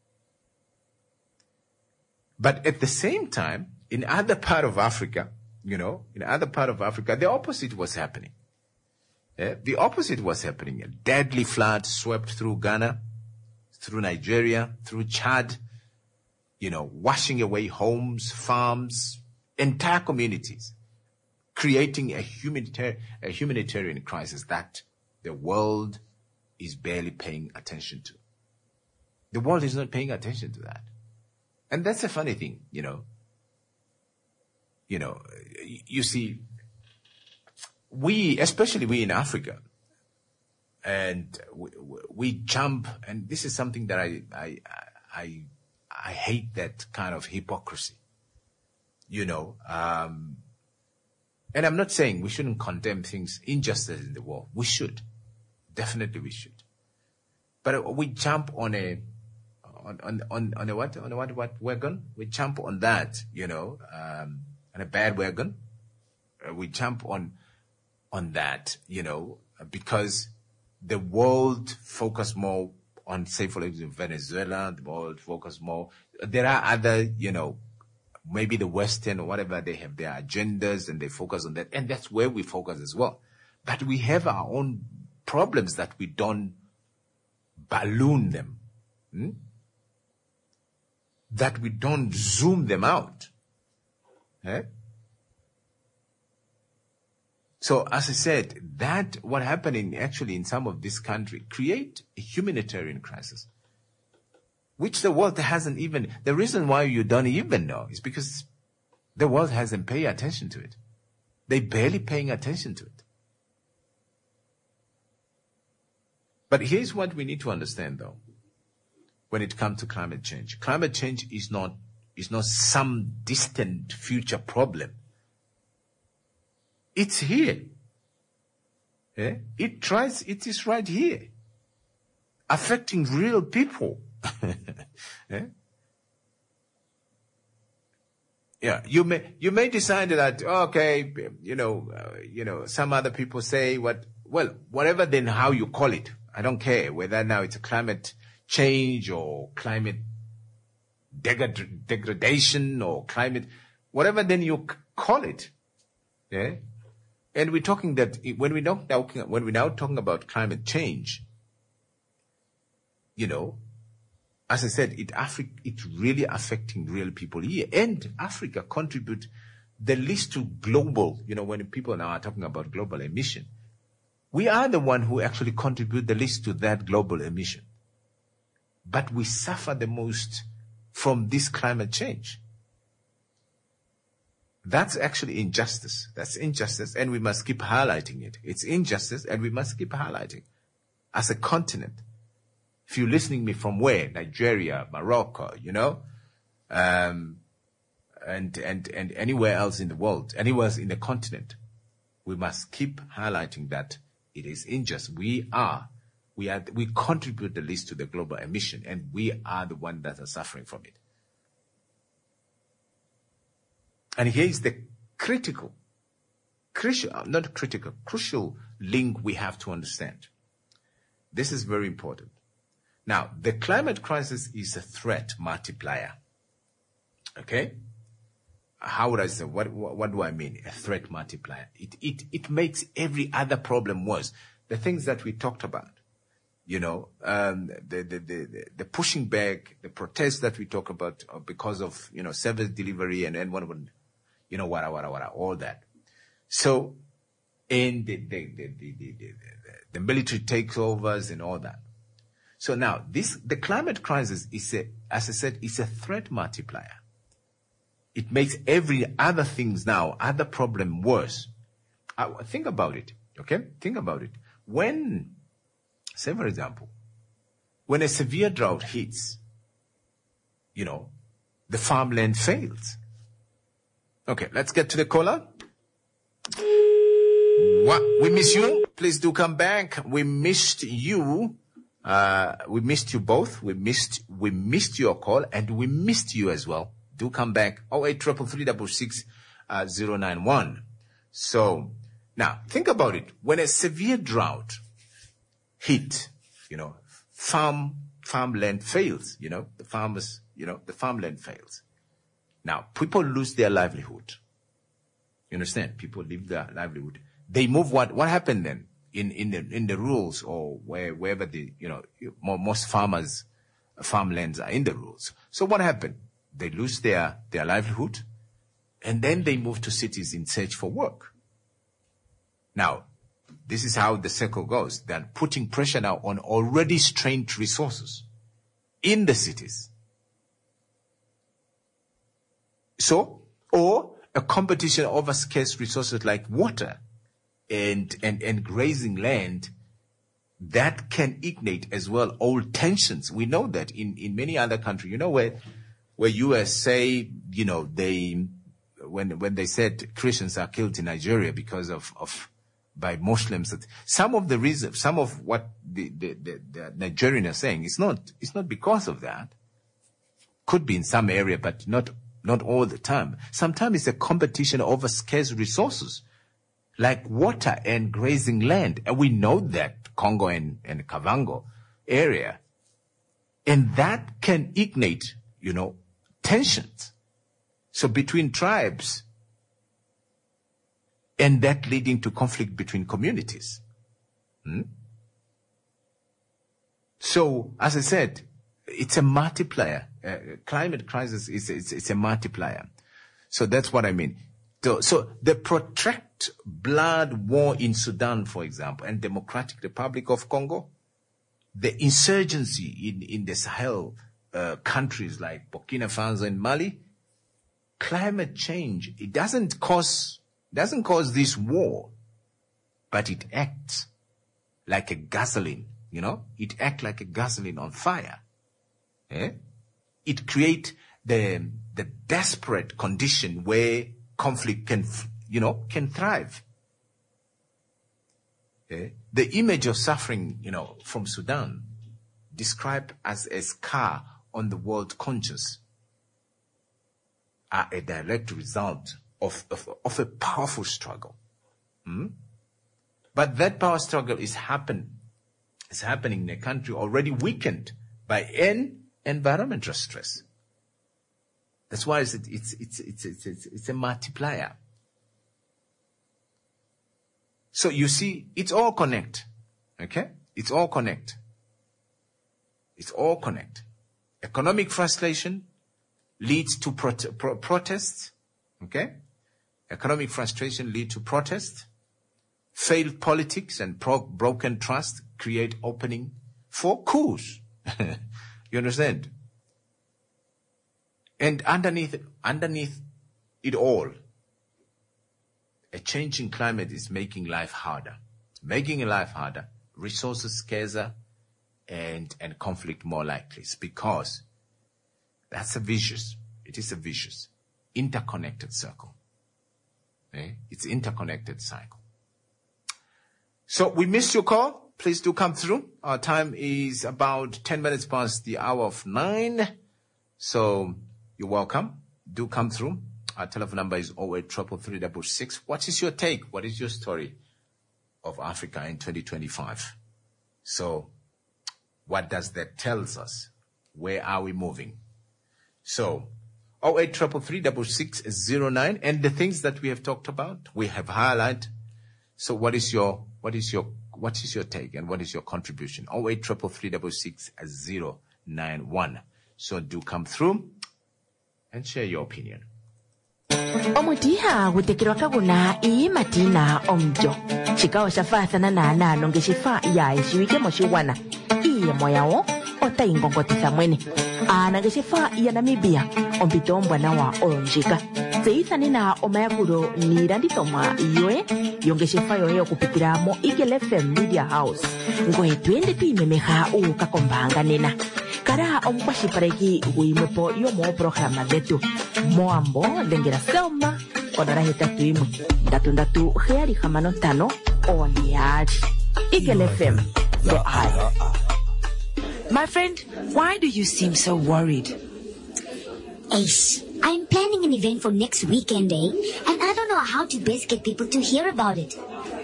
But at the same time, in other part of Africa, you know, in other part of Africa, the opposite was happening. Yeah, the opposite was happening. A deadly flood swept through Ghana, through Nigeria, through Chad, you know, washing away homes, farms, entire communities, creating a humanitarian, a humanitarian crisis that the world is barely paying attention to. The world is not paying attention to that. And that's a funny thing, you know. You know, you see, we, especially we in Africa, and we, we jump, and this is something that I, I, I, I hate that kind of hypocrisy, you know. Um, and I'm not saying we shouldn't condemn things, injustice in the world. We should. Definitely we should. But we jump on a, on, on, on, on a what, on a what, what wagon? We jump on that, you know, um, on a bad wagon. Uh, we jump on, on that, you know, because the world focus more on, say, for example, Venezuela, the world focus more. There are other, you know, maybe the Western or whatever, they have their agendas and they focus on that. And that's where we focus as well. But we have our own problems that we don't balloon them. Hmm? That we don't zoom them out. Eh? So, as I said, that what happened in actually in some of this country create a humanitarian crisis, which the world hasn't even. The reason why you don't even know is because the world hasn't paid attention to it. They're barely paying attention to it. But here's what we need to understand, though, when it comes to climate change. Climate change is not is not some distant future problem. It's here. Eh? It tries, it is right here. Affecting real people. eh? Yeah, you may, you may decide that, okay, you know, uh, you know, some other people say what, well, whatever then how you call it. I don't care whether now it's a climate change or climate degrad- degradation or climate, whatever then you c- call it. Yeah. And we're talking that when we now when we're now talking about climate change, you know, as I said, it Afri- it's really affecting real people here, and Africa contribute the least to global. You know, when people now are talking about global emission, we are the one who actually contribute the least to that global emission, but we suffer the most from this climate change. That's actually injustice. That's injustice, and we must keep highlighting it. It's injustice, and we must keep highlighting. As a continent, if you're listening to me from where? Nigeria, Morocco, you know, um, and and and anywhere else in the world, anywhere else in the continent, we must keep highlighting that it is unjust. We are, we are, we contribute the least to the global emission, and we are the ones that are suffering from it. And here is the critical, crucial, not critical, crucial link we have to understand. This is very important. Now, the climate crisis is a threat multiplier. Okay? How would I say? What, what, what do I mean? A threat multiplier. It, it, it makes every other problem worse. The things that we talked about, you know, um, the, the, the, the pushing back, the protests that we talk about because of, you know, service delivery and then one, you know, wada, wada, wada, all that. So, and the, the, the, the, the, the, the military takeovers and all that. So now this, the climate crisis is a, as I said, is a threat multiplier. It makes every other things now, other problem worse. Uh, think about it, okay? Think about it. When, say for example, when a severe drought hits, you know, the farmland fails. Okay, let's get to the caller. What? We miss you. Please do come back. We missed you. Uh, we missed you both. We missed, we missed your call, and we missed you as well. Do come back. oh eight three three three six six zero nine one. So now think about it. When a severe drought hit, you know, farm, farmland fails, you know, the farmers, you know, the farmland fails. Now people lose their livelihood. You understand? People leave their livelihood. They move. What, what happened then in, in the, in the rules or where, wherever the, you know, most farmers, farmlands are in the rules. So what happened? They lose their, their livelihood, and then they move to cities in search for work. Now, this is how the circle goes. They're putting pressure now on already strained resources in the cities. So, or a competition over scarce resources like water and, and, and grazing land that can ignite as well old tensions. We know that in, in many other countries, you know, where, where U S say, you know, they, when, when they said Christians are killed in Nigeria because of, of, by Muslims, that some of the reason, some of what the, the, the, the Nigerians are saying, it's not, it's not because of that. Could be in some area, but not, not all the time. Sometimes it's a competition over scarce resources. like water and grazing land. And we know that Congo and, and Kavango area. And that can ignite, you know, tensions. So between tribes, and that leading to conflict between communities. Hmm? So, as I said, it's a multiplier. Uh, climate crisis is it's, it's a multiplier. So that's what I mean. So, so the protracted blood war in Sudan, for example, and Democratic Republic of Congo, the insurgency in, in the Sahel uh, countries like Burkina Faso and Mali, climate change, it doesn't cause, doesn't cause this war, but it acts like a gasoline, you know, it acts like a gasoline on fire. Eh? It creates the, the desperate condition where conflict can, you know, can thrive. Eh? The image of suffering, you know, from Sudan, described as a scar on the world conscience, are a direct result of, of, of a powerful struggle. Hmm? But that power struggle is happen, is happening in a country already weakened by en- environmental stress. That's why it's, it's, it's, it's, it's, it's, it's a multiplier. So you see, it's all connect. Okay? It's all connect. It's all connect. Economic frustration leads to prot- pro- protests. Okay? Economic frustration leads to protests. Failed politics and pro- broken trust create opening for coups. You understand? And underneath, underneath it all, a changing climate is making life harder. Making life harder, resources scarcer, and, and conflict more likely. It's because that's a vicious, it is a vicious, interconnected circle. Okay? It's interconnected cycle. So we missed your call. Please do come through. Our time is about ten minutes past the hour of nine. So you're welcome. Do come through. Our telephone number is oh eight three three three six six. What is your take? What is your story of Africa in twenty twenty-five? So what does that tell us? Where are we moving? So oh eight three three three six six zero nine. And the things that we have talked about, we have highlighted. So what is your, what is your, what is your take and what is your contribution? oh eight three three three six six zero nine one. So do come through and share your opinion. Omutiha gutekirwa kaguna ii matina omjo. Chikao shafathana na nano ngeshifa ya ishiwike moshiwana. Iye moyao ota ingongotisa mwene. Ana ngeshifa ya Namibia ompitombwa na wa onjika. Zeithani na omayakuro ni randitoma iwe yongeshifa yoye okupitira mo Eagle F M Media House. Ngoe twende tuimemeha ukakombanga nena. Kara omkwashipareki uimwepo yomo programa zetu. Moambo lengera selma onara hetatu imwe. Ndatu ndatu heari hamano tano oniari. Eagle F M, the eye. My friend, why do you seem so worried? Ace, I'm planning an event for next weekend, eh? And I don't know how to best get people to hear about it.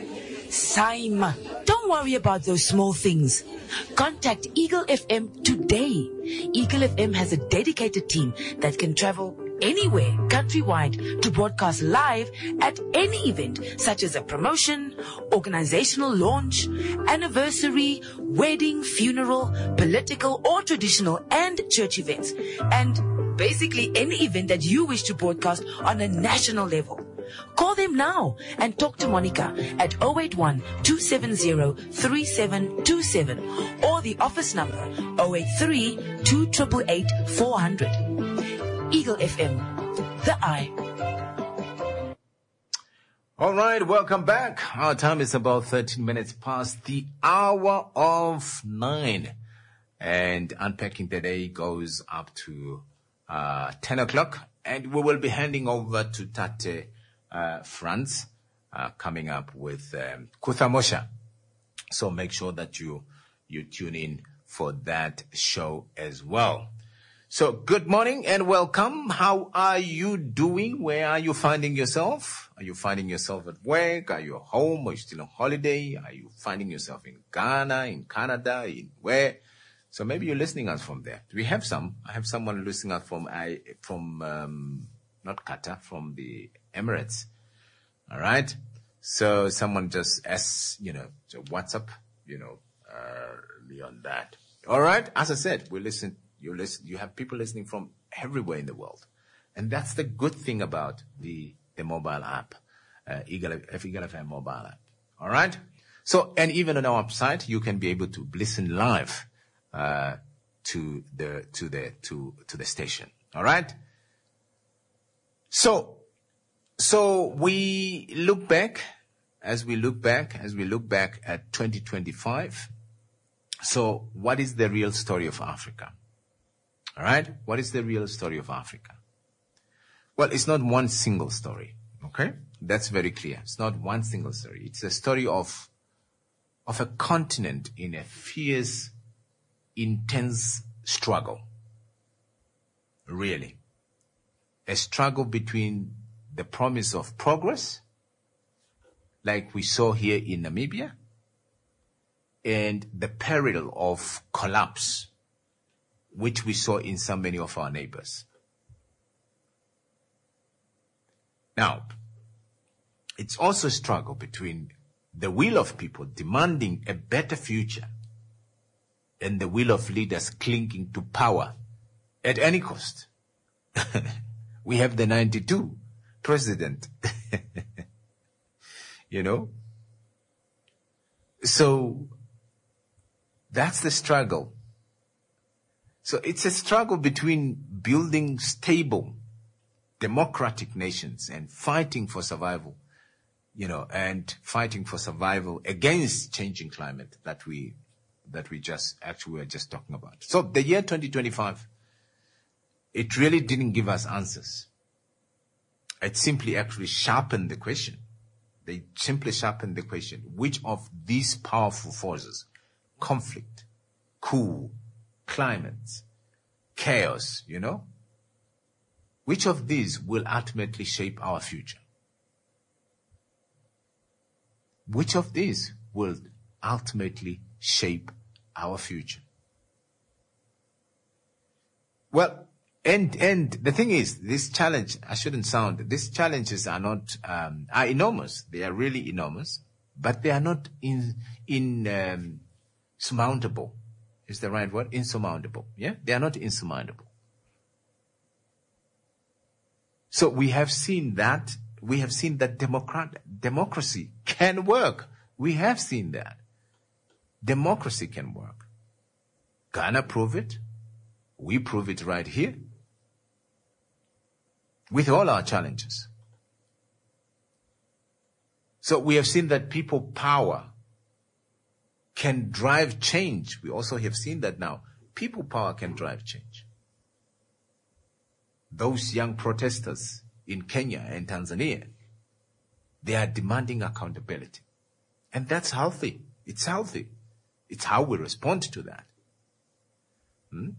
Saima, don't worry about those small things. Contact Eagle F M today. Eagle F M has a dedicated team that can travel anywhere countrywide to broadcast live at any event, such as a promotion, organizational launch, anniversary, wedding, funeral, political or traditional and church events, and basically any event that you wish to broadcast on a national level. Call them now and talk to Monica at oh eight one, two seven zero, three seven two seven or the office number oh eight three, two eight eight, four hundred. Eagle F M, the eye. All right, welcome back. Our time is about thirteen minutes past the hour of nine. And unpacking today goes up to uh, ten o'clock. And we will be handing over to Tate uh, Franz uh, coming up with um, Kuthamosha. So make sure that you, you tune in for that show as well. So good morning and welcome. How are you doing? Where are you finding yourself? Are you finding yourself at work? Are you home? Are you still on holiday? Are you finding yourself in Ghana, in Canada, in where? So maybe you're listening us from there. We have some. I have someone listening us from I from um, not Qatar, from the Emirates. All right. So someone just as you know, so WhatsApp, you know, uh, on that. All right. As I said, we listen. You listen. You have people listening from everywhere in the world, and that's the good thing about the the mobile app, uh, Eagle Eagle F M mobile app. All right. So, and even on our website, you can be able to listen live uh, to the to the to to the station. All right. So, so we look back as we look back as we look back at twenty twenty-five. So, what is the real story of Africa? All right. What is the real story of Africa? Well, it's not one single story. Okay. That's very clear. It's not one single story. It's a story of, of a continent in a fierce, intense struggle. Really. A struggle between the promise of progress, like we saw here in Namibia, and the peril of collapse, which we saw in so many of our neighbors. Now, it's also a struggle between the will of people demanding a better future and the will of leaders clinging to power at any cost. We have the ninety-two president, you know. So that's the struggle. So it's a struggle between building stable, democratic nations and fighting for survival, you know, and fighting for survival against changing climate that we, that we just, actually were just talking about. So the year twenty twenty-five, it really didn't give us answers. It simply actually sharpened the question. They simply sharpened the question. Which of these powerful forces, conflict, coup, climate, chaos, you know, which of these will ultimately shape our future? Which of these will ultimately shape our future? Well, and and the thing is, this challenge, I shouldn't sound, these challenges are not, um, are enormous. They are really enormous, but they are not in, in, um, surmountable. Is the right word? Insurmountable. Yeah? They are not insurmountable. So we have seen that, we have seen that democrat, democracy can work. We have seen that. Democracy can work. Ghana prove it. We prove it right here. With all our challenges. So we have seen that people power can drive change. We also have seen that now. People power can drive change. Those young protesters in Kenya and Tanzania, they are demanding accountability. And that's healthy. It's healthy. It's how we respond to that. Hmm?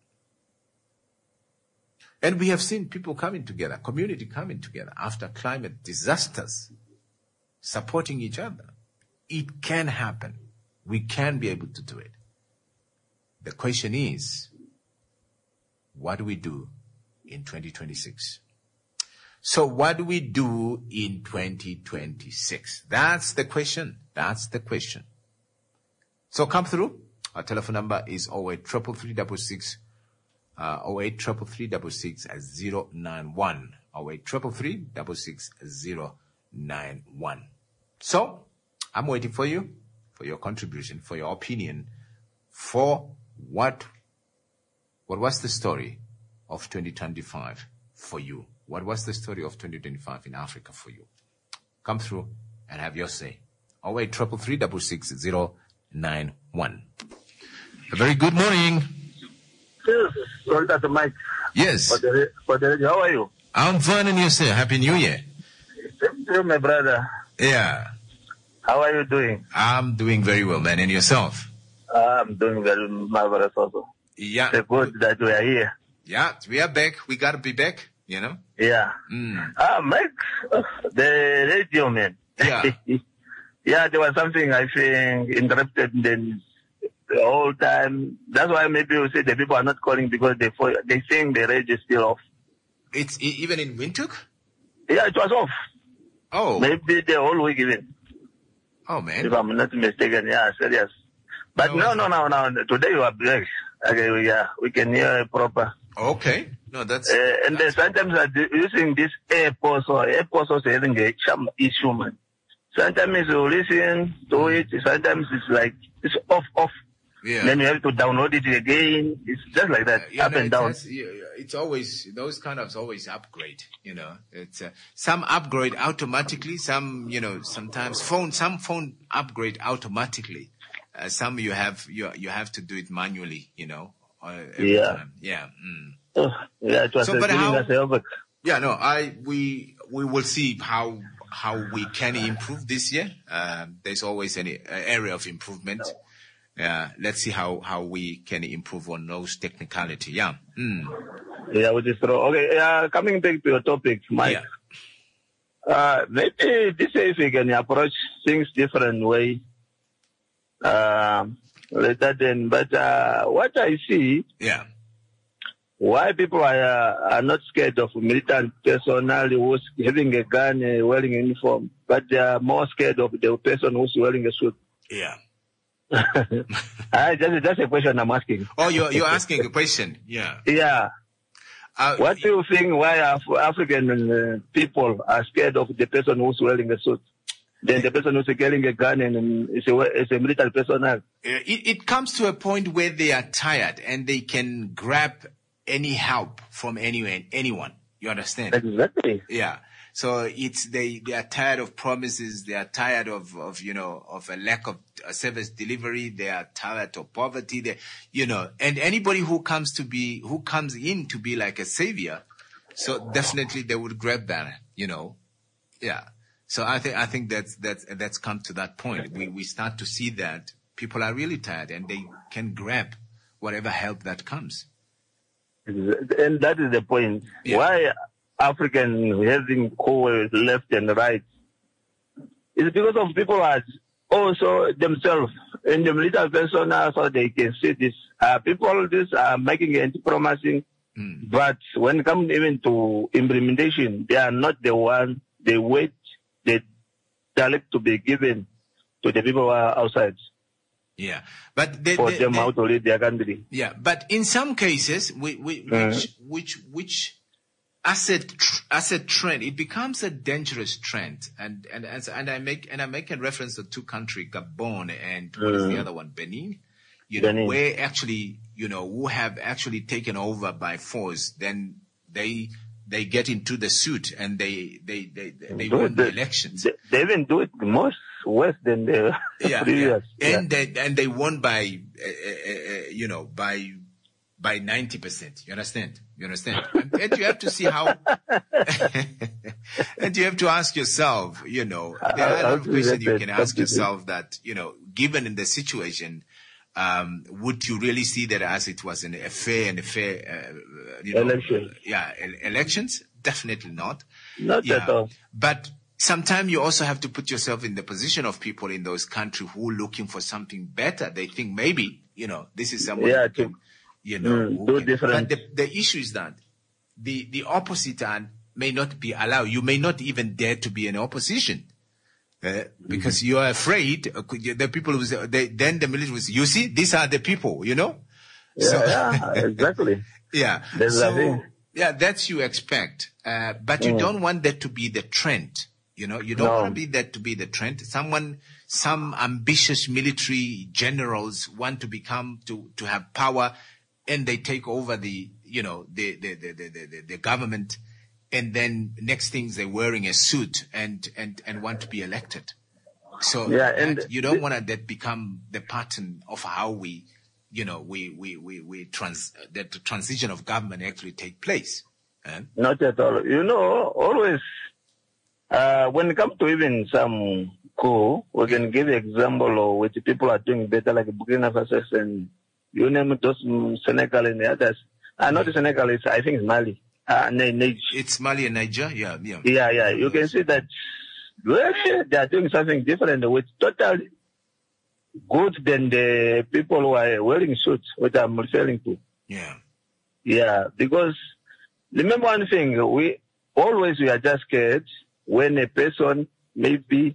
And we have seen people coming together, community coming together after climate disasters, supporting each other. It can happen. We can be able to do it. The question is, what do we do in twenty twenty-six? So what do we do in twenty twenty-six? That's the question. That's the question. So come through. Our telephone number is oh eight three three three six six, uh, oh eight three three three six six zero nine one, oh eight three three three six six zero nine one. So I'm waiting for you, for your contribution, for your opinion, for what, what was the story of twenty twenty-five for you? What was the story of twenty twenty-five in Africa for you? Come through and have your say. oh eight three three three six six zero nine one. A very good morning. Yes, sorry, that's Mike. Yes. For the, for the, how are you? I'm fine, and you say Happy New Year. Same to you, my brother. Yeah. How are you doing? I'm doing very well, man. And yourself? I'm doing very marvelous also. Yeah. It's good that we are here. Yeah, we are back. We got to be back, you know? Yeah. Mm. Ah, Mike, uh, the radio, man. Yeah. Yeah, there was something I think interrupted then the whole time. That's why maybe you say the people are not calling because they they think the radio is still off. It's e- even in Windhoek? Yeah, it was off. Oh. Maybe the whole week even. Oh, man. If I'm not mistaken, yeah, serious. But no, no, no, no, no. Today you are back. Okay, we, yeah, we can hear proper. Okay. No, that's... Uh, and that's then sometimes I'm using this AirPods or AirPods also having a some issue, man. Sometimes you listen to it, sometimes it's like, it's off, off. Yeah. Then you have to download it again. It's just like that, Yeah, up no, and it down. has- yeah, it's always, those kind of always upgrade, you know. It's uh, some upgrade automatically, some, you know, sometimes phone, some phone upgrade automatically. Uh, some you have, you you have to do it manually, you know. Uh, every Yeah. time. Yeah. Mm. Oh, yeah, it was So, uh, but giving how- us a homework. Yeah, no, I, we, we will see how, how we can improve this year. Uh, there's always an uh, area of improvement. Yeah, let's see how, how we can improve on those technicality. Yeah. Mm. Yeah, which is true. Okay, uh, coming back to your topic, Mike. Uh, maybe this way if we can approach things different way. Uh, later then, but uh, what I see, Yeah. why people are uh, are not scared of military personnel who's having a gun, uh, wearing a uniform, but they are more scared of the person who's wearing a suit. Yeah. I just that's a question I'm asking. Oh, you're, you're asking a question. Yeah. Yeah. Uh, What do you think why Af- African uh, people are scared of the person who's wearing a suit? Then the person who's carrying a gun and um, is a, is a military personnel. It, it comes to a point where they are tired and they can grab any help from anyone, anyone. You understand? Exactly. Yeah. So it's, they, they are tired of promises. They are tired of, of, you know, of a lack of uh, service delivery. They are tired of poverty. They, you know, and anybody who comes to be, who comes in to be like a savior. So definitely they would grab that, you know. Yeah. So I think, I think that's, that's, that's come to that point. We, we start to see that people are really tired and they can grab whatever help that comes. And that is the point. Yeah. Why African having core left and right? It's because of people are also themselves in the military personnel so they can see this. Uh, people this are making it promising, mm. but when it comes even to implementation, they are not the one they wait the direct to be given to the people who are outside. Yeah, but they, for they, them they, how to lead their country. Yeah, but in some cases, we, we, Mm. which, which, which asset, tr- asset trend, it becomes a dangerous trend. And, and, and, and I make, and I make a reference to two countries, Gabon and what is the Mm. other one, Benin, you know, Benin. where actually, you know, who have actually taken over by force, then they, they get into the suit and they, they, they, they, they Do won it- the they- elections. They, they even do it most worse than the yeah, previous. yeah. And they and they won by uh, uh, uh, you know by by ninety percent. You understand? You understand? and, and you have to see how. And you have to ask yourself, you know, there are a lot of questions you can ask yourself that, you know, given in the situation, um, would you really see that as it was an, a fair and a fair, uh, you know, Election. yeah, el- elections? Definitely not. Not yeah. at all. But sometimes you also have to put yourself in the position of people in those countries who are looking for something better. They think maybe, you know, this is someone Yeah, who can, you know, Mm, who do can- different. But the, the issue is that the, the opposite and may not be allowed. You may not even dare to be in opposition. Uh, because you are afraid, uh, could you- the people who say, they, then the military will say, you see, these are the people, you know? Yeah, yeah, exactly. Yeah. That's the so, thing. yeah, that's you expect. Uh, but you Mm. don't want that to be the trend. You know, you don't No. want to be that to be the trend. Someone, some ambitious military generals want to become, to, to have power and they take over the, you know, the, the, the, the, the, the government. And then next things they're wearing a suit and, and, and want to be elected. So Yeah, that- and you don't want to that become the pattern of how we, you know, we, we, we, we trans, that the transition of government actually take place. Eh? Not at all. You know, always, uh, when it comes to even some coup, we can give example of which people are doing better, like Burkina Faso and you name it, those mm, Senegal and the others. Uh, not Senegal, it's, I think it's Mali. Uh, Niger. It's Mali and Niger, yeah, yeah. Yeah, yeah. You can see that really they are doing something different with totally good than the people who are wearing suits, which I'm referring to. Yeah. Yeah, because remember one thing, we always we are just scared when a person maybe,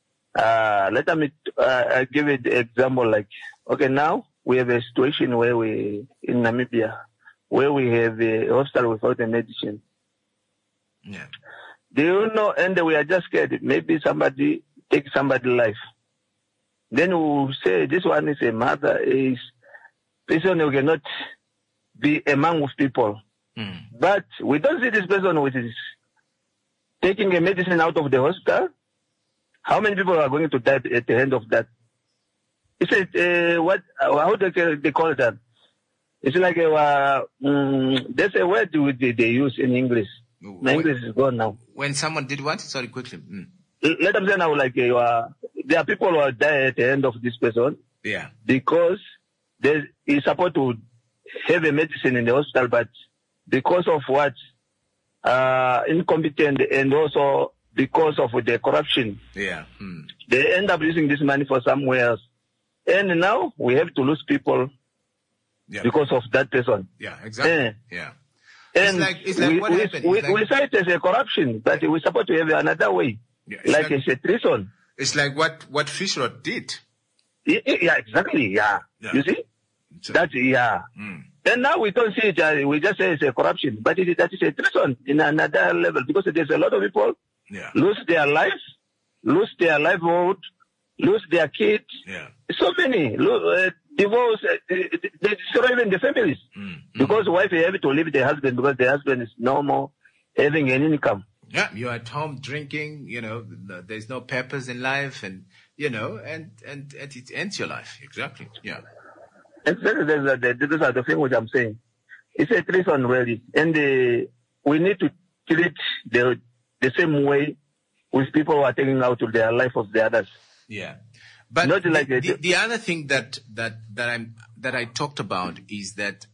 uh, let me uh, give it an example like, okay, now we have a situation where we, in Namibia, where we have a hospital without a medicine. Yeah. Do you know, and we are just scared, maybe somebody take somebody's life. Then we will say, this one is a mother, is person who cannot be among with people. Mm. But we don't see this person which is taking a medicine out of the hospital. How many people are going to die at the end of that? It's a, uh, what, how do they, they call that? It's like a, uh, um, there's a word they, they use in English. My English is gone now. When someone did what? Sorry, quickly. Mm. Let them say now, like, uh, there are people who are die at the end of this person. Yeah. Because there is supposed to have a medicine in the hospital, but because of what? Uh, incompetent and also because of the corruption. Yeah. Mm. They end up using this money for somewhere else. And now we have to lose people yeah. because of that person. Yeah, exactly. Yeah. yeah. And it's like, it's like we, what we, happened? We, like, we say it as a corruption, but we're supposed to have another way. Yeah, like, like it's a treason. It's like what, what Fishrod did. Yeah, yeah exactly. Yeah. yeah. You see? So, that, yeah. Mm. And now we don't see it, uh, we just say it's a corruption, but it, that is a treason in another level because there's a lot of people yeah. lose their lives, lose their livelihood, lose their kids. Yeah. So many, uh, divorce, uh, they destroy even the families. Mm. Because the wife is able to leave the husband because the husband is no more having an income. Yeah, you're at home drinking, you know, there's no purpose in life and, you know, and, and, and it ends your life. Exactly. Yeah. And this is the the thing which I'm saying. It's a treason really. And uh, we need to treat the, the same way with people who are taking out their life of the others. Yeah. But Not the, like the, the other thing that, that, that I'm, that I talked about is that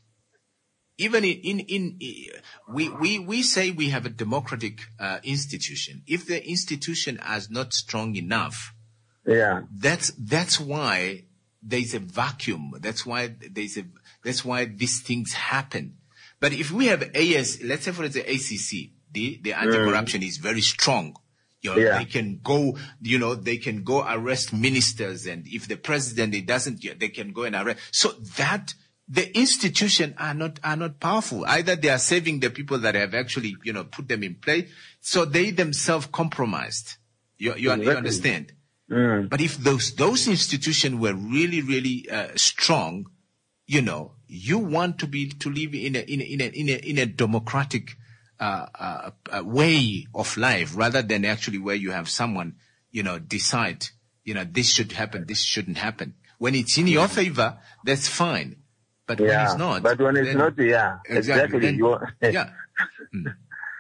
even in, in, in we, we, we say we have a democratic uh, institution. If the institution is not strong enough, yeah, that's, that's why there's a vacuum. That's why there's a, that's why these things happen. But if we have A S, let's say for instance, A C C, the, the anti-corruption mm. is very strong. You know, yeah. they can go, you know, they can go arrest ministers. And if the president, it doesn't, they can go and arrest. So that, the institution are not, are not powerful. Either they are saving the people that have actually, you know, put them in place. So they themselves compromised. You, you, exactly. you understand? Mm. But if those, those institutions were really, really, uh, strong, you know, you want to be, to live in a, in a, in a, in a, in a democratic, uh, uh, uh, way of life rather than actually where you have someone, you know, decide, you know, this should happen, this shouldn't happen. When it's in your favor, that's fine. But yeah, when it's not. But when it's then, not, yeah, exactly. exactly. Then, you, yeah. Mm.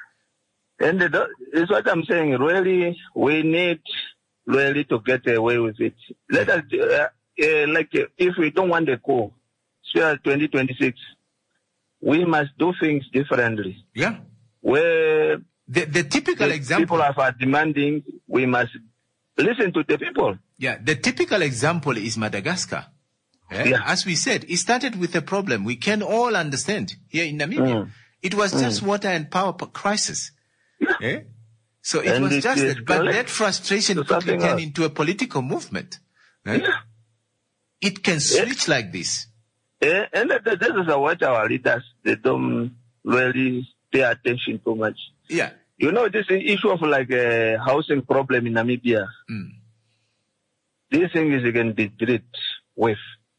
And the, it's what I'm saying. Really, we need really to get away with it. Let us, uh, uh, like, uh, if we don't want the coup, so twenty twenty-six, we must do things differently. Yeah. Where the, the typical the example. people are demanding, we must listen to the people. Yeah. The typical example is Madagascar. Eh? Yeah. As we said, it started with a problem we can all understand here in Namibia. Mm. It was just mm. water and power crisis. Yeah. Eh? So it and was it just that, but that frustration quickly turned into a political movement. Right? Yeah. It can switch yeah. like this. Yeah. And this is what our leaders, they don't really pay attention too much. Yeah. You know, this issue of like a housing problem in Namibia. Mm. This thing is can be treated with.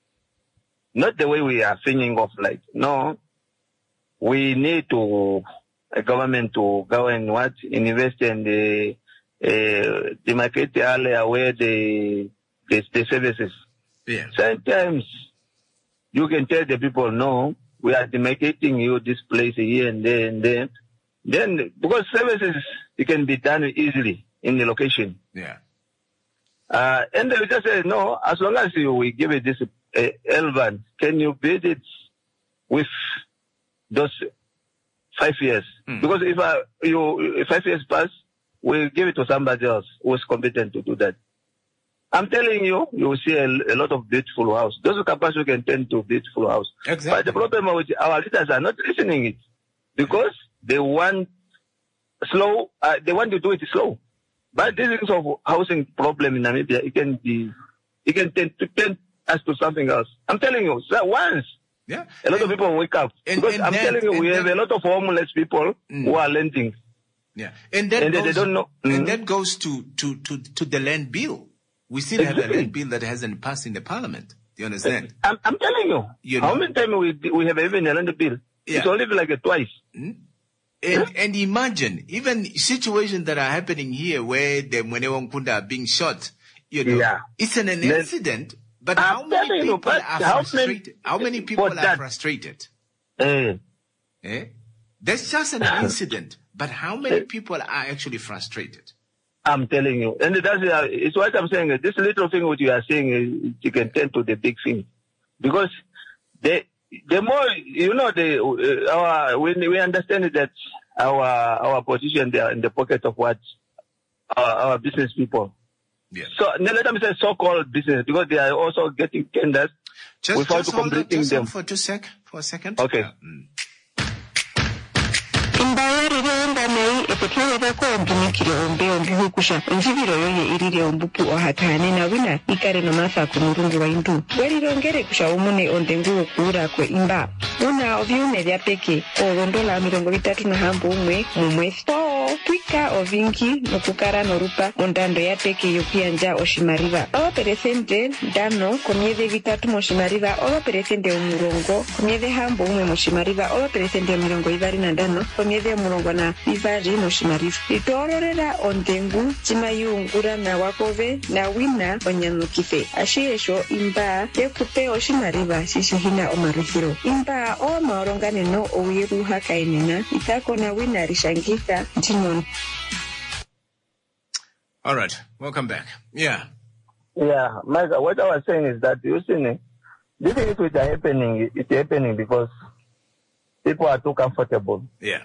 Not the way we are thinking of like, no, we need to, a government to go and what, invest in the, uh, the market area where the, the, the services. Yeah. Sometimes you can tell the people, no, we are demarcating you this place here and there and there. Then, because services, it can be done easily in the location. Yeah. Uh, and they just say, no, as long as you, we give it this uh, Elvan, can you build it with those five years. Mm. Because if I, you, if five years pass, we'll give it to somebody else who is competent to do that. I'm telling you, you will see a, a lot of beautiful house. Those capacity can turn to beautiful house. Exactly. But the problem with our leaders are not listening it because they want slow, uh, they want to do it slow. But this is of housing problem in Namibia. It can be, it can tend to turn us to something else. I'm telling you, so once yeah. a lot and, of people wake up. And, because and I'm then, telling you, we have then, a lot of homeless people mm. who are lending. Yeah. And that and goes, they don't know. And mm-hmm. that goes to, to, to, to the land bill. We still exactly. have a land bill that hasn't passed in the parliament. Do you understand? I'm, I'm telling you. you how know? many times we, we have even a land bill? Yeah. It's only like a twice. Mm. And, and imagine, even situations that are happening here where the Mwenewankunda are being shot, you know, yeah. it's an, an incident, but I'm how many people you, are how frustrated? Many, how many people are that? frustrated? Mm. Eh? That's just an incident, but how many people are actually frustrated? I'm telling you. And that's, uh, it's what I'm saying. This little thing what you are saying, you can turn to the big thing. Because the, the more, you know, the, uh, our, we, we understand that our, our position there in the pocket of what our, our business people. Yeah. So, let them say so-called business, because they are also getting tenders just, without just hold completing on, just them. For two sec, for a second. Okay. Yeah. Mm. imbayarire mai epekere ko mbumikire ombe ombi kusha nzibiro yoye irire ombupu ohatane na wina ikare na masa kumurungu wa indu welirongere kusha umune ondengu kura kwe imba una oviune vya peke orondola mirongo vitatu na hambo umwe mumwesto twika ovinki nokukara norupa ondando ya peke yopia nja oshimariva owa peresente dano komiede vitatu moshimariva owa peresente umurongo komiede hambo umwe moshimariva owa peresente mirongo ivari na dano komiede murongo na ivari moshimariva itororera ondengu chimayungura na wakove na wina onyanukife ashiesho imba yekupe oshimariva shishihina omarihiro imba o maorongane no owiru hakainena itako na wina rishangika ntinon. All right, welcome back. Yeah. Yeah, Mike, what I was saying is that, you see, this is what is happening, it's happening because people are too comfortable. Yeah.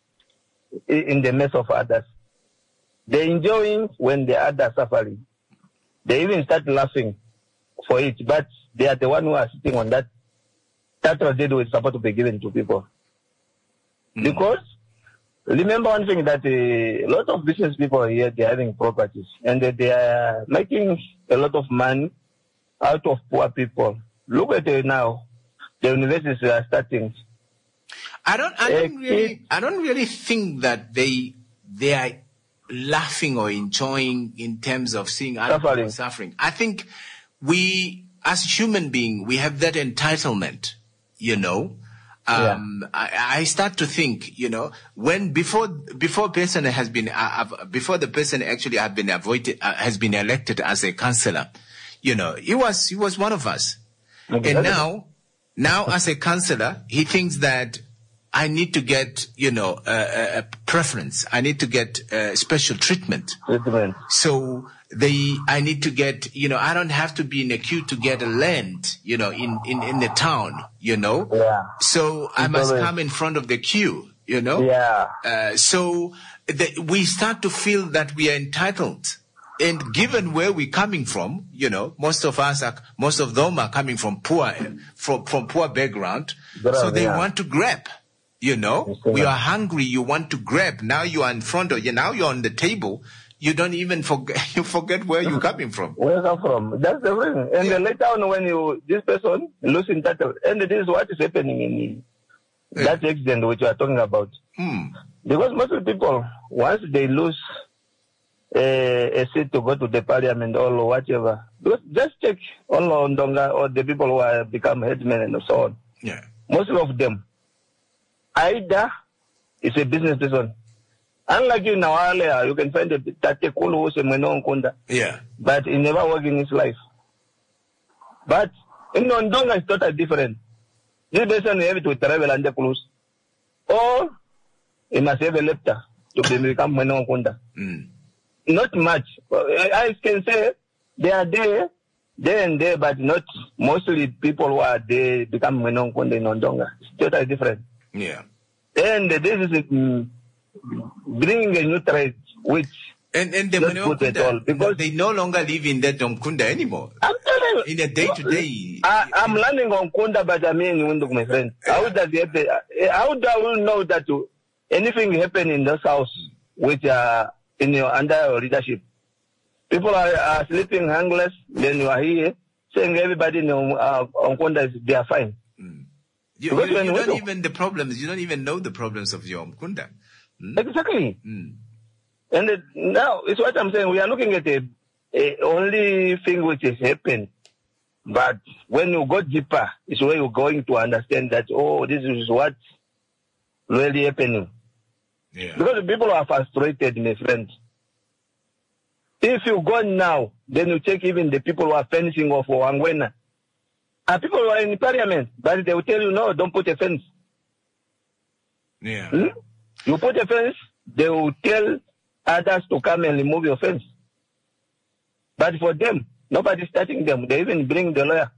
In the mess of others. They're enjoying when the others are suffering. They even start laughing for it, but they are the one who are sitting on that. That tragedy is supposed to be given to people. Mm. Because, remember one thing that a lot of business people here, they're having properties and they are making a lot of money out of poor people. Look at it now. The universities are starting. I don't, I don't really, I don't really think that they, they are laughing or enjoying in terms of seeing other suffering. people suffering. I think we, as human beings, we have that entitlement, you know. Um, yeah. I, I start to think, you know, when before, before person has been, uh, before the person actually had been avoided, uh, has been elected as a councillor, you know, he was, he was one of us. Okay. And now, now as a councillor, he thinks that I need to get, you know, a, a preference. I need to get uh, special treatment. Treatment. So they, I need to get, you know, I don't have to be in a queue to get a land, you know, in, in, in the town, you know. Yeah. So I must come in front of the queue, you know. Yeah. Uh, so the, we start to feel that we are entitled. And given where we're coming from, you know, most of us are, most of them are coming from poor, from, from poor background. But, so they yeah. want to grab. You know, we are hungry. You want to grab. Now you are in front of you. Now you're on the table. You don't even forget. You forget where you're coming from. Where you come from? That's the reason. And yeah. later on, when you this person losing that, and this is what is happening in yeah. that accident which you are talking about. Hmm. Because most of the people, once they lose a, a seat to go to the parliament or whatever, just check all on Ndonga or the people who have become headmen and so on. Yeah. Most of them. Either is a business person. Unlike in Nawale, you can find a Tate Kulu who's a Mwenewankunda. Yeah. But he never worked in his life. But in Ndonga, it's totally different. This person will have to travel under cruise. Or he must have a lepta to become Mwenewankunda. Mm. Not much. I can say they are there, there and there, but not mostly people who are there become Mwenewankunda in Ndonga. It's totally different. Yeah. And this is mm, bringing a new threat, which and and the Mukunda, because they no longer live in that Mukunda anymore. I'm telling you, in a day to day. I'm learning on Kunda, but I mean, my friend, how does it, how do I know that anything happen in this house which uh in your under your leadership? People are, are sleeping hangless, then you are here saying everybody know uh, on Kunda they are fine. Mm. You, you, you don't even the problems. You don't even know the problems of your Mukunda. Mm? Exactly. Mm. And it, now it's what I'm saying. We are looking at a, a only thing which has happened, but when you go deeper, it's where you're going to understand that oh, this is what really happening. Yeah. Because the people are frustrated, my friend. If you go now, then you take even the people who are fencing off for Angwena. And people who are in parliament, but they will tell you, no, don't put a fence. Yeah. Hmm? You put a fence, they will tell others to come and remove your fence. But for them, nobody's touching them. They even bring the lawyer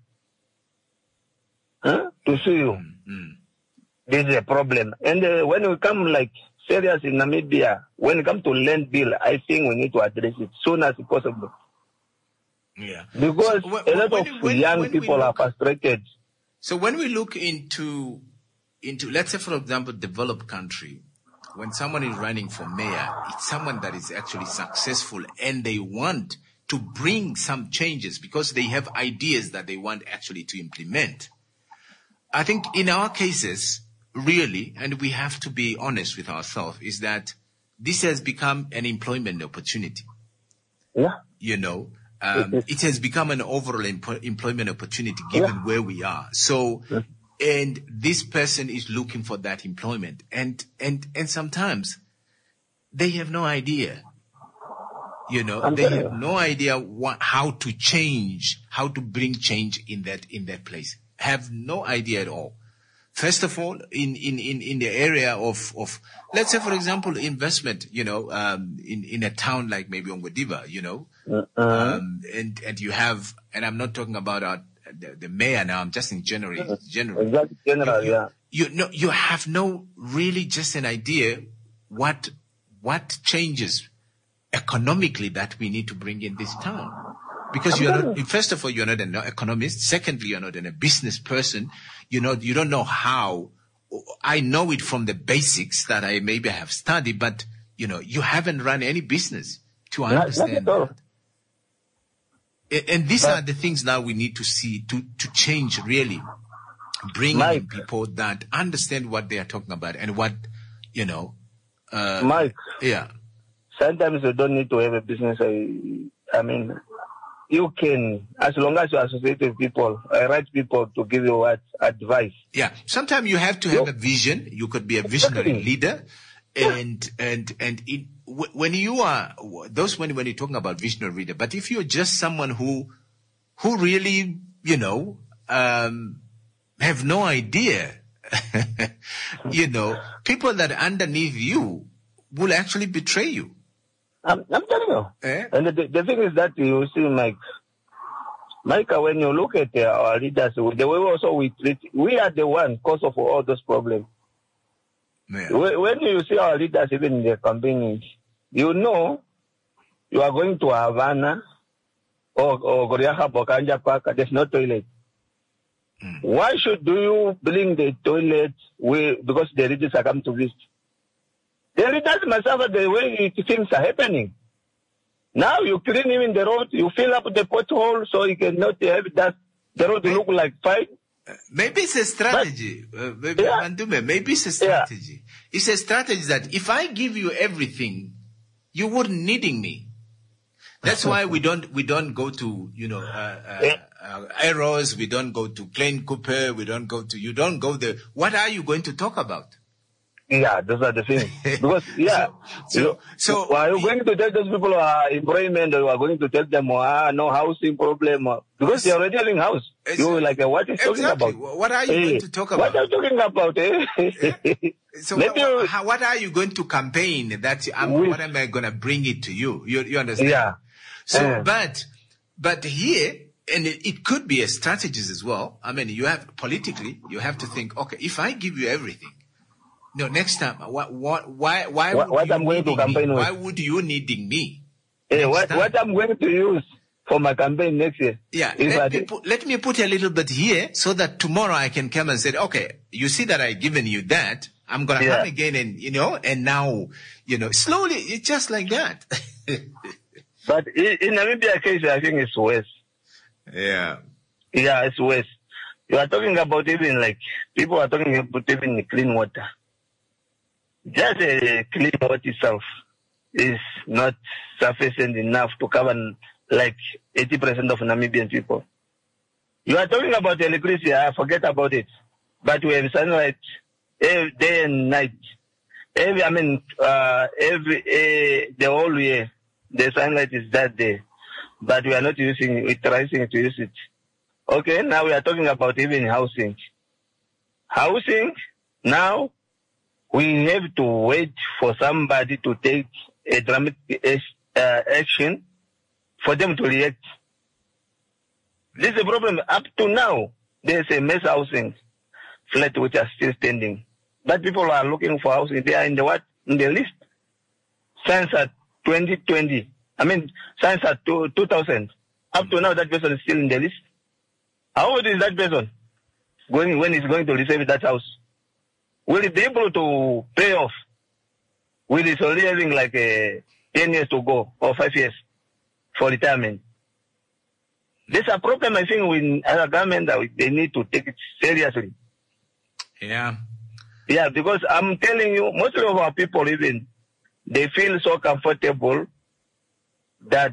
huh, to sue you. Mm-hmm. This is a problem. And uh, when we come like serious in Namibia, when it comes to land bill, I think we need to address it soon as possible. Yeah. Because so, when, a lot when, of when, young when people look, are frustrated. So when we look into, into, let's say, for example, developed country, when someone is running for mayor, it's someone that is actually successful and they want to bring some changes because they have ideas that they want actually to implement. I think in our cases, really, and we have to be honest with ourselves, is that this has become an employment opportunity. Yeah. You know, um, it, it has become an overall empo- employment opportunity given yeah. where we are. So, yeah. and this person is looking for that employment. And, and, and sometimes they have no idea. You know, I'm they have you. no idea what, how to change, how to bring change in that, in that place. Have no idea at all. First of all, in, in, in, in the area of, of, let's say, for example, investment, you know, um, in, in a town like maybe Ongwediva, you know, uh-huh. um, and, and you have, and I'm not talking about our, the, the mayor now, I'm just in general, uh-huh. general. Exactly, general, you, yeah. You know, you have no really just an idea what, what changes economically that we need to bring in this town. Because you're not, first of all, you're not an economist. Secondly, you're not a business person. You know, you don't know how. I know it from the basics that I maybe have studied, but, you know, you haven't run any business to understand not, not that. And these but, are the things now we need to see, to, to change really. Bring Mike, in people that understand what they are talking about and what, you know. Uh, Mike. Yeah. Sometimes you don't need to have a business. I, I mean, you can, as long as you associate with people, uh, right people to give you what advice. Yeah. Sometimes you have to have a vision. You could be a visionary leader. And, and, and it, when you are, those when, when you're talking about visionary leader, but if you're just someone who, who really, you know, um, have no idea, you know, people that are underneath you will actually betray you. I'm, I'm telling you. Eh? And the, the thing is that you see, Mike, Mike, when you look at uh, our leaders, the way also we treat, we are the one cause of all those problems. Yeah. When you see our leaders even in the campaigning, you know you are going to Havana or, or Goriaha Bokanja Park, there's no toilet. Mm. Why should do you bring the toilet we, because the leaders are coming to visit? The leaders must have the way things are happening. Now you clean even the road, you fill up the pothole so you cannot have that the road look like fine. Maybe it's a strategy. But, uh, maybe, yeah. maybe it's a strategy. Yeah. It's a strategy that if I give you everything, you wouldn't needing me. That's why we don't we don't go to you know uh, uh, yeah. uh, Arrows. We don't go to Klein Cooper. We don't go to you don't go there. What are you going to talk about? Yeah, those are the things. Because, yeah. so, so, so, are you going to tell those people who are employment or you are going to tell them, ah, no housing problem? Because they are already having house. You're like, what is exactly. talking about? What are you hey, going to talk about? What are you talking about, eh? Yeah. So, what, what, how, what are you going to campaign that, I'm, what am I going to bring it to you? You, you understand? Yeah. So, uh. but, but here, and it, it could be a strategy as well. I mean, you have, politically, you have to think, okay, if I give you everything, No, next time. What? What? Why? Why? What, would what you I'm going to needing campaign me? with? Why would you needing me? Hey, next what, time? what I'm going to use for my campaign next year? Yeah, If I let me, did- put, let me put a little bit here so that tomorrow I can come and say, okay, you see that I've given you that. I'm going to Yeah. come again and, you know, and now, you know, slowly, it's just like that. But in, in Namibia case, I think it's worse. Yeah. Yeah, it's worse. You are talking about even like, people are talking about even clean water. Just a clean water itself is not sufficient enough to cover like eighty percent of Namibian people. You are talking about electricity, I forget about it. But we have sunlight every day and night. Every, I mean, uh, every, uh, the whole year, the sunlight is that day. But we are not using, we're trying to use it. Okay, now we are talking about even housing. Housing, now we have to wait for somebody to take a dramatic uh, action for them to react. This is a problem. Up to now, there's a mass housing flat which are still standing. But people are looking for housing. They are in the what? In the list. Since at twenty twenty. I mean, since at two thousand. Up to now, that person is still in the list. How old is that person? Going, when he's going to receive that house? Will he be able to pay off? Will he only having like a ten years to go or five years for retirement? There's a problem, I think, with our government that they need to take it seriously. Yeah. Yeah, because I'm telling you, most of our people even, they feel so comfortable that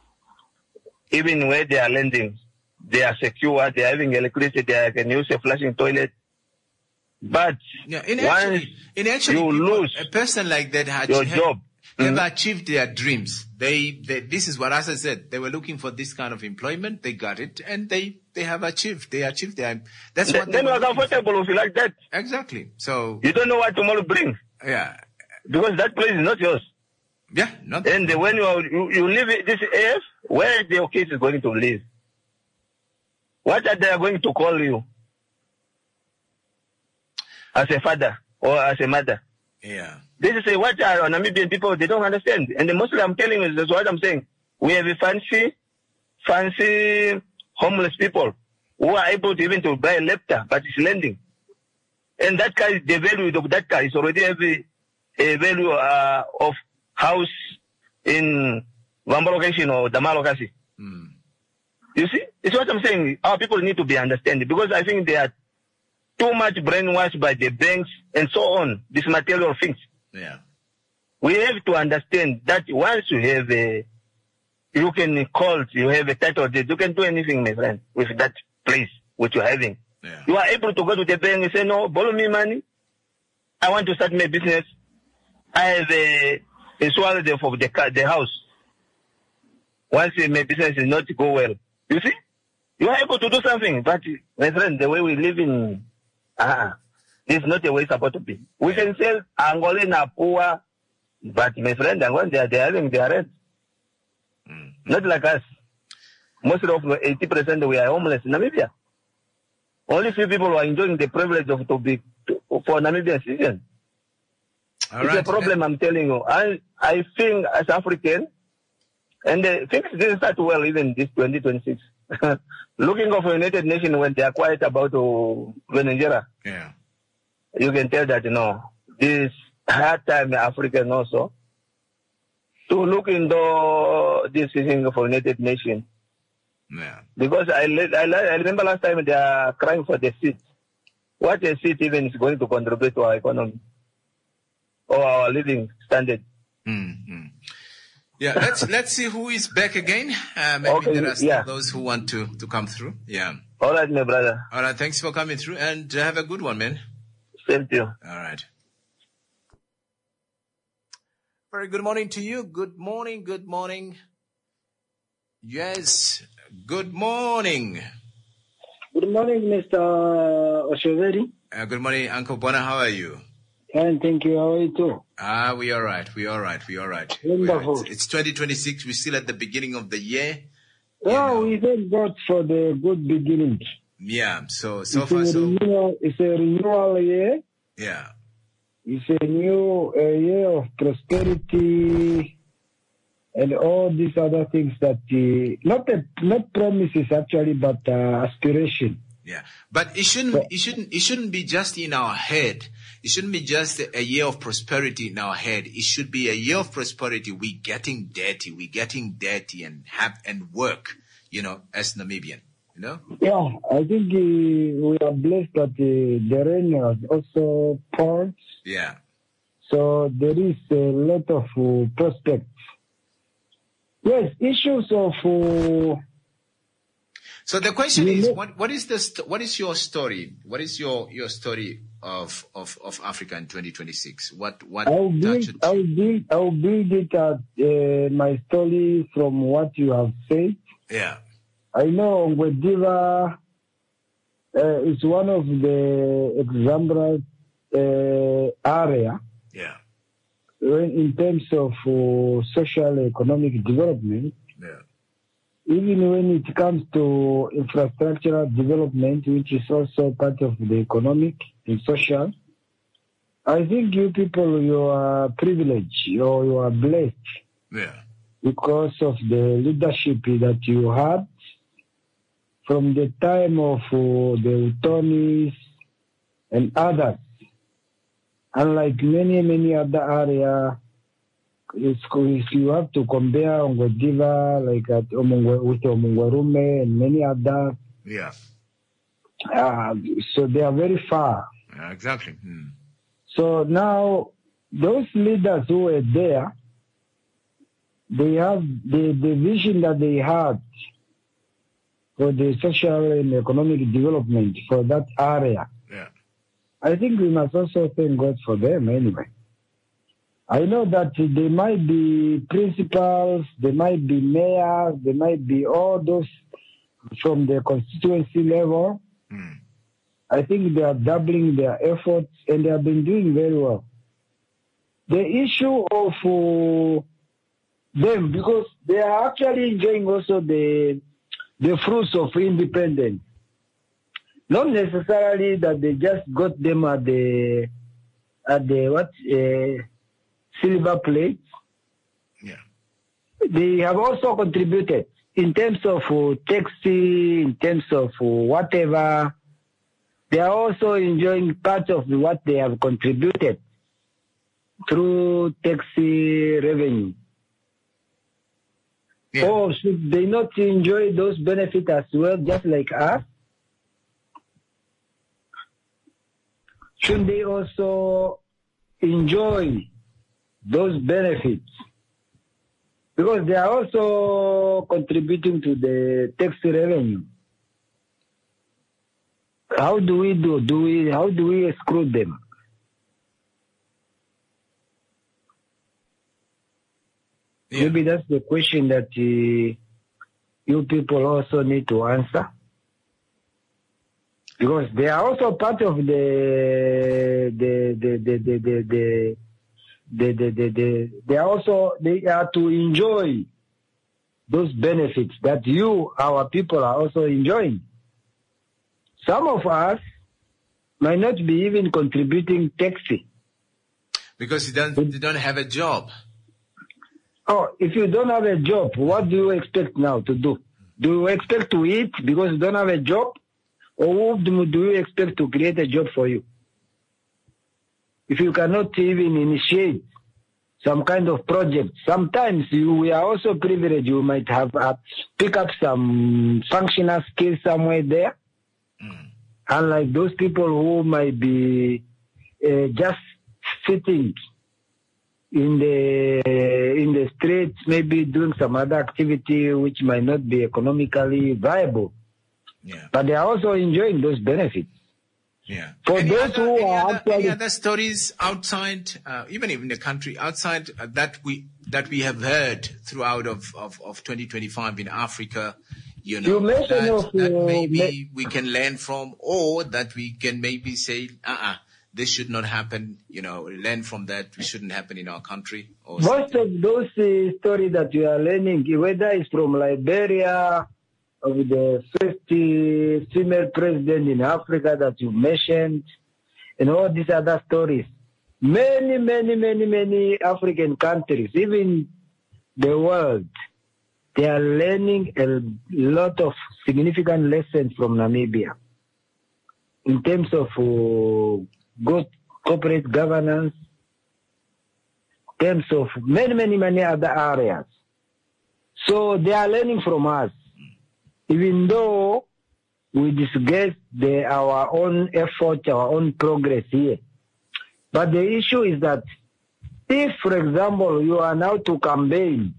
even where they are landing, they are secure, they are having electricity, they can use a flushing toilet. But Yeah, in once actually, in actually you people- lose a person like that had your had- job, have Mhm. achieved their dreams. They, they, this is what, as I said, they were looking for this kind of employment. They got it, and they, they have achieved. They achieved their. That's what. then they you were are looking for. comfortable if you like that. Exactly. So You don't know what tomorrow brings. yeah, Because that place is not yours. yeah, not. And when you, are, you, you live in this A F, where your kids is going to live? What are they going to call you? As a father or as a mother? Yeah. This is a, what are Namibian people, they don't understand. And the mostly I'm telling you, that's what I'm saying. We have a fancy, fancy homeless people who are able to even to buy a laptop, but it's lending. And that guy, the value of that guy is already have a, a value uh, of house in Vamba location or Dama location. You see? It's what I'm saying. Our people need to be understanding because I think they are too much brainwashed by the banks and so on, these material things. Yeah. We have to understand that once you have a, you can call, you have a title deed, you can do anything, my friend, with that place which you're having. Yeah. You are able to go to the bank and say, no, borrow me money. I want to start my business. I have a insurance for the car, the house. Once my business is not go well, you see, you are able to do something. But my friend, the way we live in, ah, this is not the way it's supposed to be. We can sell Angolan are poor, but my friend, Angolan, they are, they are having their rent. Not like us. Most of eighty percent we are homeless in Namibia. Only few people are enjoying the privilege of to be to, for Namibian citizens. All It's right. a problem, I'm telling you. I I think as African, and uh, things didn't start well even this twenty twenty-six. Looking of United Nations when they are quiet about uh, Venezuela, Yeah. you can tell that, you know, this hard time African also to look into this thing for United Nations. Yeah. Because I, le- I, le- I remember last time they are crying for the seat. What a seat even is going to contribute to our economy or our living standard. Mm-hmm. Yeah, let's let's see who is back again. Uh, maybe Okay, there are still yeah. those who want to, to come through. Yeah. All right, my brother. All right. Thanks for coming through, and uh, have a good one, man. Same to you. All right. Very good morning to you. Good morning. Good morning. Yes. Good morning. Good morning, Mister Oshoveri. Uh, good morning, Uncle Bona. How are you? Fine, thank you. How are you too? Ah, we all right. We all right. We all right. Wonderful. It's, it's twenty twenty-six. We're still at the beginning of the year. Oh, we thank God for the good beginning. Yeah. So so it's far a so renewal, it's a renewal year, yeah. it's a new a year of prosperity and all these other things that uh, not a, not promises actually, but uh, aspiration. Yeah, but it shouldn't so, it shouldn't it shouldn't be just in our head. It shouldn't be just a year of prosperity in our head. It should be a year of prosperity. We getting dirty. We getting dirty and have and work. You know, as Namibian. You know. Yeah, I think uh, we are blessed that uh, the rain has also poured. Yeah. So there is a lot of uh, prospects. Yes, issues of. Uh, so the question is, what what is the st- what is your story? What is your, your story of, of, of Africa in twenty twenty-six? What what? I'll build I'll build I'll build it at uh, my story from what you have said. Yeah. I know Ngwediva uh, is one of the exemplary uh, area. Yeah. In terms of uh, social economic development. Yeah. Even when it comes to infrastructural development, which is also part of the economic and social, I think you people, you are privileged, or you are blessed. Yeah. Because of the leadership that you had from the time of uh, the Utonis and others. Unlike many, many other areas, if you have to compare Ngwediva, like at Omungwe, with Omungwarume and many others. Yeah. Uh, so they are very far. Yeah, exactly. Hmm. So now, those leaders who were there, they have the, the vision that they had for the social and economic development for that area. Yeah. I think we must also thank God for them anyway. I know that there might be principals, there might be mayors, there might be all those from the constituency level. Mm. I think they are doubling their efforts and they have been doing very well. The issue of uh, them, because they are actually enjoying also the the fruits of independence. Not necessarily that they just got them at the at the what uh, silver plate. Yeah. They have also contributed in terms of uh, taxi, in terms of uh, whatever. They are also enjoying part of what they have contributed through taxi revenue. Yeah. Or should they not enjoy those benefits as well, just like us? Should they also enjoy those benefits? Because they are also contributing to the tax revenue. How do we do? Do we? How do we exclude them? Yeah. Maybe that's the question that uh, you people also need to answer. Because they are also part of the the the the the the, the, the, the, the, the they are also they are to enjoy those benefits that you, our people, are also enjoying. Some of us might not be even contributing taxi. Because you don't you don't have a job. Oh, if you don't have a job, what do you expect now to do? Do you expect to eat because you don't have a job? Or do you expect to create a job for you? If you cannot even initiate some kind of project, sometimes you we are also privileged. You might have uh, pick up some functional skills somewhere there. Mm. Unlike those people who might be uh, just sitting in the in the streets, maybe doing some other activity which might not be economically viable. Yeah. But they are also enjoying those benefits. Yeah. For any those other, who any are other, actually any other stories outside, uh, even in the country outside uh, that we that we have heard throughout of, of, of twenty twenty-five in Africa, you know, you that, of, that uh, maybe we can learn from, or that we can maybe say, uh-uh, this should not happen, you know, learn from that, it shouldn't happen in our country. Or most something. of those uh, stories that you are learning, whether it's from Liberia, of the first uh, female president in Africa that you mentioned, and all these other stories, many, many, many, many African countries, even the world, they are learning a lot of significant lessons from Namibia in terms of uh, good corporate governance, in terms of many, many, many other areas. So they are learning from us, even though we discuss the, our own effort, our own progress here. But the issue is that if, for example, you are now to campaign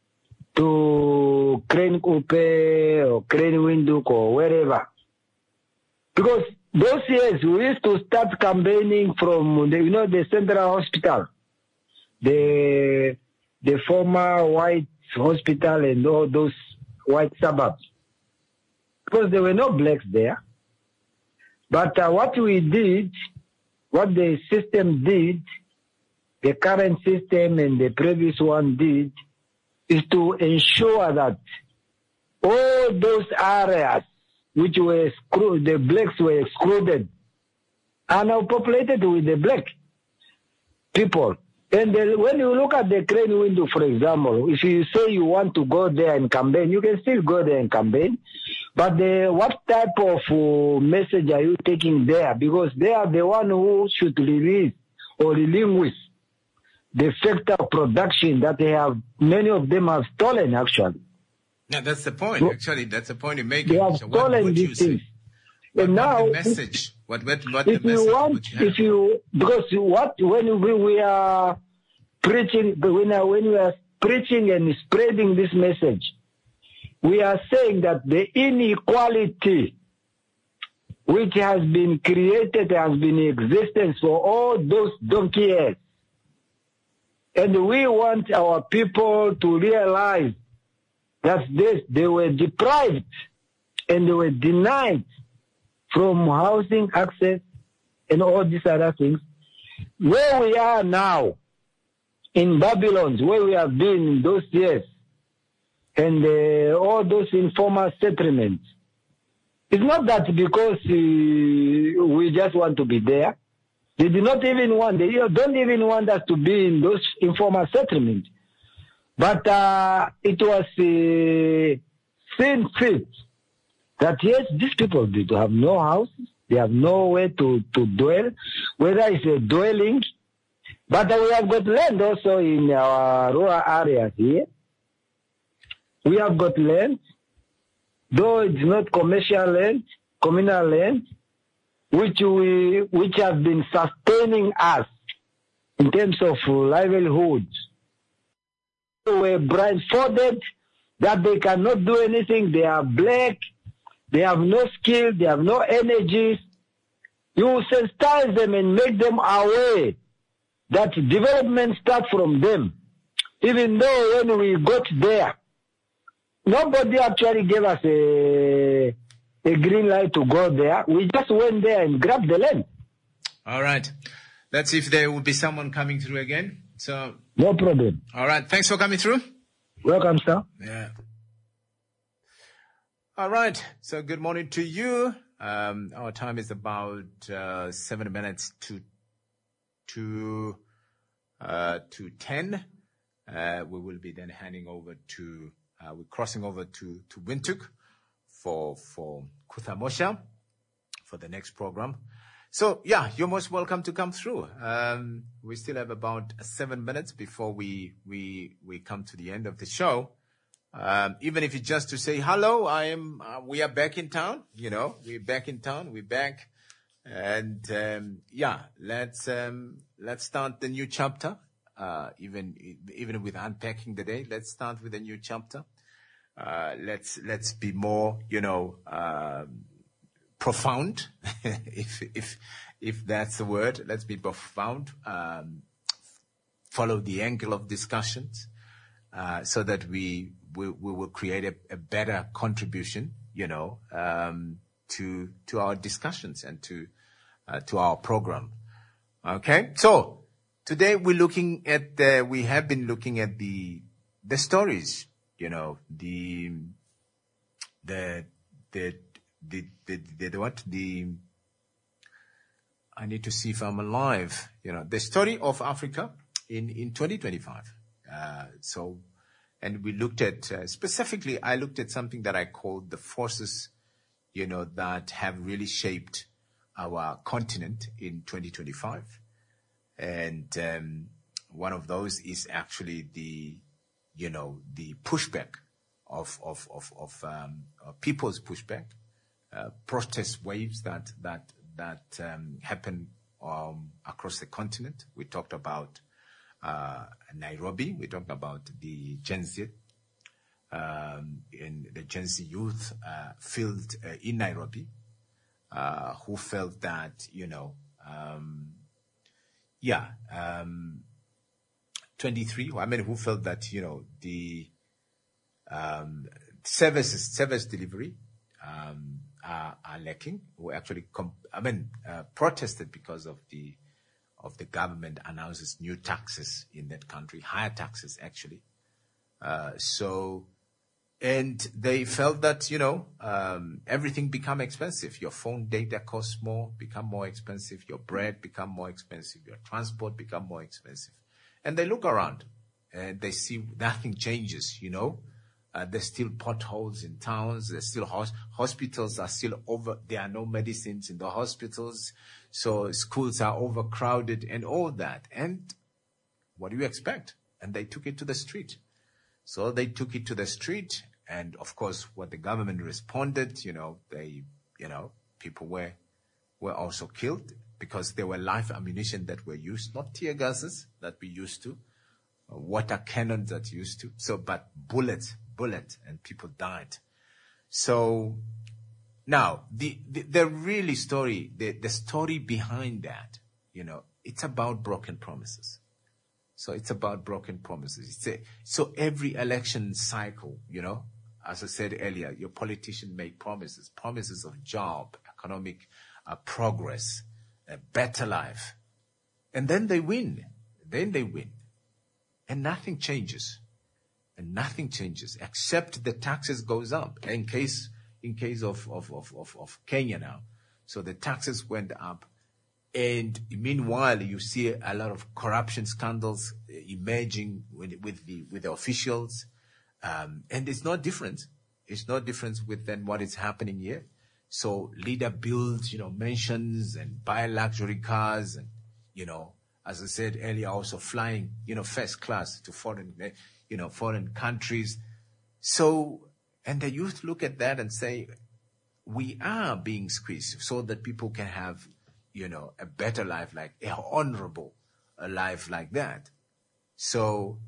to Crane Coupe or Crane Windhoek or wherever, because those years we used to start campaigning from, the, you know, the Central Hospital, the the former white hospital and all those white suburbs, because there were no blacks there. But uh, what we did, what the system did, the current system and the previous one did, is to ensure that all those areas which were excluded, the blacks were excluded, are now populated with the black people. And the, when you look at the Crane window, for example, if you say you want to go there and campaign, you can still go there and campaign. But the, what type of uh, message are you taking there? Because they are the one who should release or relinquish the sector of production that they have, many of them have stolen, actually. Yeah, that's the point. Well, actually, that's the point you're making. They have So what stolen would you these say? things. What, And what now, the message? What, what, what if the you message want, would you have? if you, because what, when we, we are preaching, when, uh, when we are preaching and spreading this message, we are saying that the inequality which has been created, has been in existence for all those donkey years. And we want our people to realize that this, they were deprived and they were denied from housing access and all these other things. Where we are now, in Babylon, where we have been in those years, and uh, all those informal settlements, it's not that because uh, we just want to be there. They do not even want, they don't even want us to be in those informal settlements. But uh, it was uh, seen fit that yes, these people did have no houses, they have nowhere to, to dwell, whether it's a dwelling, but uh, we have got land also in our rural areas here. We have got land, though it's not commercial land, communal land, which we, which have been sustaining us in terms of livelihoods. They were blindfolded that they cannot do anything. They are black. They have no skill. They have no energies. You sensitize them and make them aware that development starts from them. Even though when we got there, nobody actually gave us a, a green light to go there. We just went there and grabbed the land. All right. Let's see if there will be someone coming through again. So no problem. All right. Thanks for coming through. Welcome, sir. Yeah. All right. So good morning to you. Um, our time is about uh, seven minutes to to uh, to ten. Uh, we will be then handing over to. Uh, we're crossing over to to Windhoek for for Kuthamosha for the next program. So yeah, you're most welcome to come through. Um, we still have about seven minutes before we we we come to the end of the show. Um, even if it's just to say hello, I am. Uh, we are back in town. You know, we're back in town. We're back, and um, yeah, let's um, let's start the new chapter. Uh, even even with unpacking the day, let's start with a new chapter. Uh, let's let's be more, you know, uh, profound, if if if that's the word. Let's be profound. Um, follow the angle of discussions, uh, so that we we, we will create a, a better contribution, you know, um, to to our discussions and to uh, to our program. Okay, so. Today we're looking at the, we have been looking at the, the stories, you know, the, the, the, the, the, the, the what, the, I need to see if I'm alive. You know, the story of Africa in, in twenty twenty-five. Uh, so, and we looked at, uh, specifically, I looked at something that I called the forces, you know, that have really shaped our continent in twenty twenty-five. And, um, one of those is actually the, you know, the pushback of, of, of, of, um, of people's pushback, uh, protest waves that, that, that, um, happen, um, across the continent. We talked about, uh, Nairobi. We talked about the Gen Z, um, in the Gen Z youth, uh, field uh, in Nairobi, uh, who felt that, you know, um, yeah, um, twenty-three, I mean, who felt that, you know, the, um, services, service delivery, um, are, are lacking, who actually, comp- I mean, uh, protested because of the, of the government announces new taxes in that country, higher taxes actually. Uh, so, and they felt that, you know, um, everything become expensive. Your phone data costs more, become more expensive. Your bread become more expensive. Your transport become more expensive. And they look around and they see nothing changes, you know. Uh, there's still potholes in towns. There's still hos- hospitals are still over. There are no medicines in the hospitals. So schools are overcrowded and all that. And what do you expect? And they took it to the street. So they took it to the street. And of course, what the government responded, you know, they, you know, people were, were also killed because there were live ammunition that were used, not tear gases that we used to, uh, water cannons that used to. So, but bullets, bullet, and people died. So now the, the, the really story, the, the story behind that, you know, it's about broken promises. So it's about broken promises. It's a, so every election cycle, you know, as I said earlier, your politicians make promises, promises of job, economic uh, progress, a better life. And then they win. Then they win. And nothing changes. And nothing changes except the taxes goes up. In case, in case of, of, of, of, of Kenya now. So the taxes went up. And meanwhile, you see a lot of corruption scandals emerging with, with the, with the officials. Um, and it's not different. It's not different with then what is happening here. So leader builds, you know, mansions and buy luxury cars and, you know, as I said earlier, also flying, you know, first class to foreign, you know, foreign countries. So, and the youth look at that and say, we are being squeezed so that people can have, you know, a better life, like a honorable a life like that. So,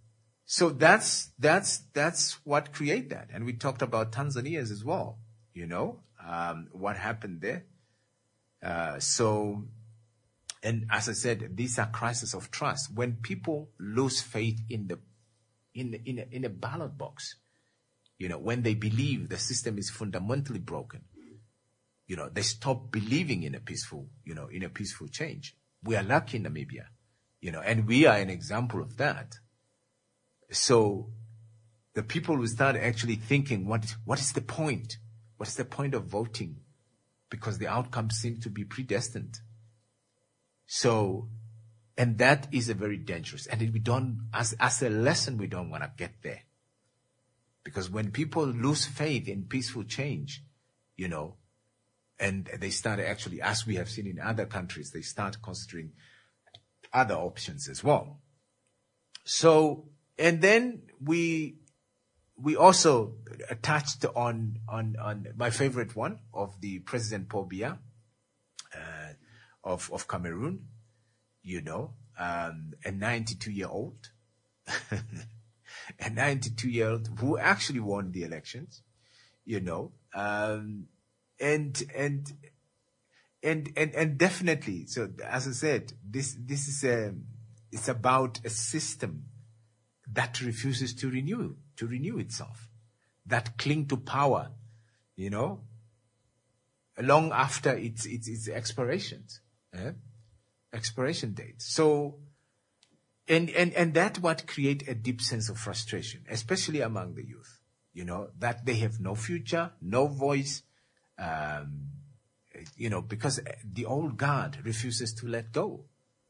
so that's, that's, that's what create that. And we talked about Tanzanians as well, you know, um, what happened there. Uh, so, and as I said, these are crises of trust. When people lose faith in the, in the, in a, in a ballot box, you know, when they believe the system is fundamentally broken, you know, they stop believing in a peaceful, you know, in a peaceful change. We are lucky in Namibia, you know, and we are an example of that. So the people will start actually thinking, what, what is the point? What is the point of voting? Because the outcome seems to be predestined. So, and that is a very dangerous, and we don't, as, as a lesson, we don't want to get there. Because when people lose faith in peaceful change, you know, and they start actually, as we have seen in other countries, they start considering other options as well. So, and then we, we also touched on, on, on my favorite one of the President Paul Biya, uh, of, of Cameroon, you know, um, a ninety-two year old, a ninety-two year old who actually won the elections, you know, um, and, and, and, and, and definitely, so as I said, this, this is a, it's about a system that refuses to renew, to renew itself, that cling to power, you know, long after its, its, its expirations, eh? expiration date. So, and, and, and that what create a deep sense of frustration, especially among the youth, you know, that they have no future, no voice, um, you know, because the old guard refuses to let go.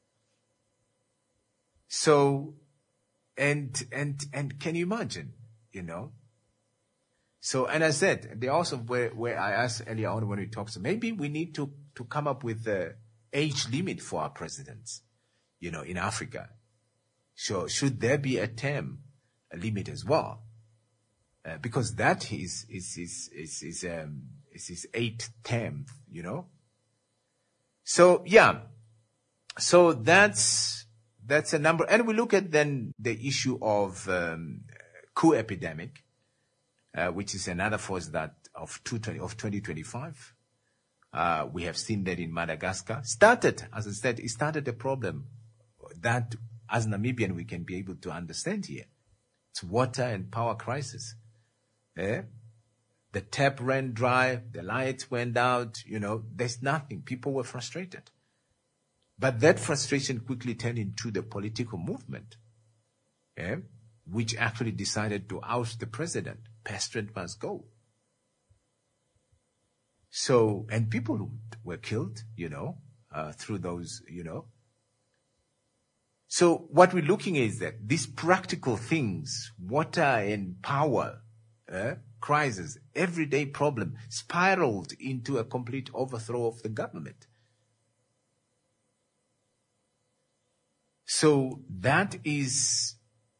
So, and, and, and can you imagine, you know? So, and I said, they also, where, where I asked earlier on when we talked, so maybe we need to, to come up with the age limit for our presidents, you know, in Africa. So should there be a term, a limit as well? Uh, because that is, is, is, is, is, um, is his eighth term, you know? So, yeah. So that's, that's a number. And we look at then the issue of, um, coup epidemic, uh, which is another force that of two twenty, of twenty twenty-five. Uh, we have seen that in Madagascar. Started, as I said, it started a problem that as Namibian we can be able to understand here. It's water and power crisis. Eh? The tap ran dry, the lights went out, you know, there's nothing. People were frustrated. But that frustration quickly turned into the political movement, eh? Which actually decided to oust the president. President must go. So, and people were killed, you know, uh, through those, you know. So what we're looking at is that these practical things, water and power, uh, crisis, everyday problem, spiraled into a complete overthrow of the government. So that is,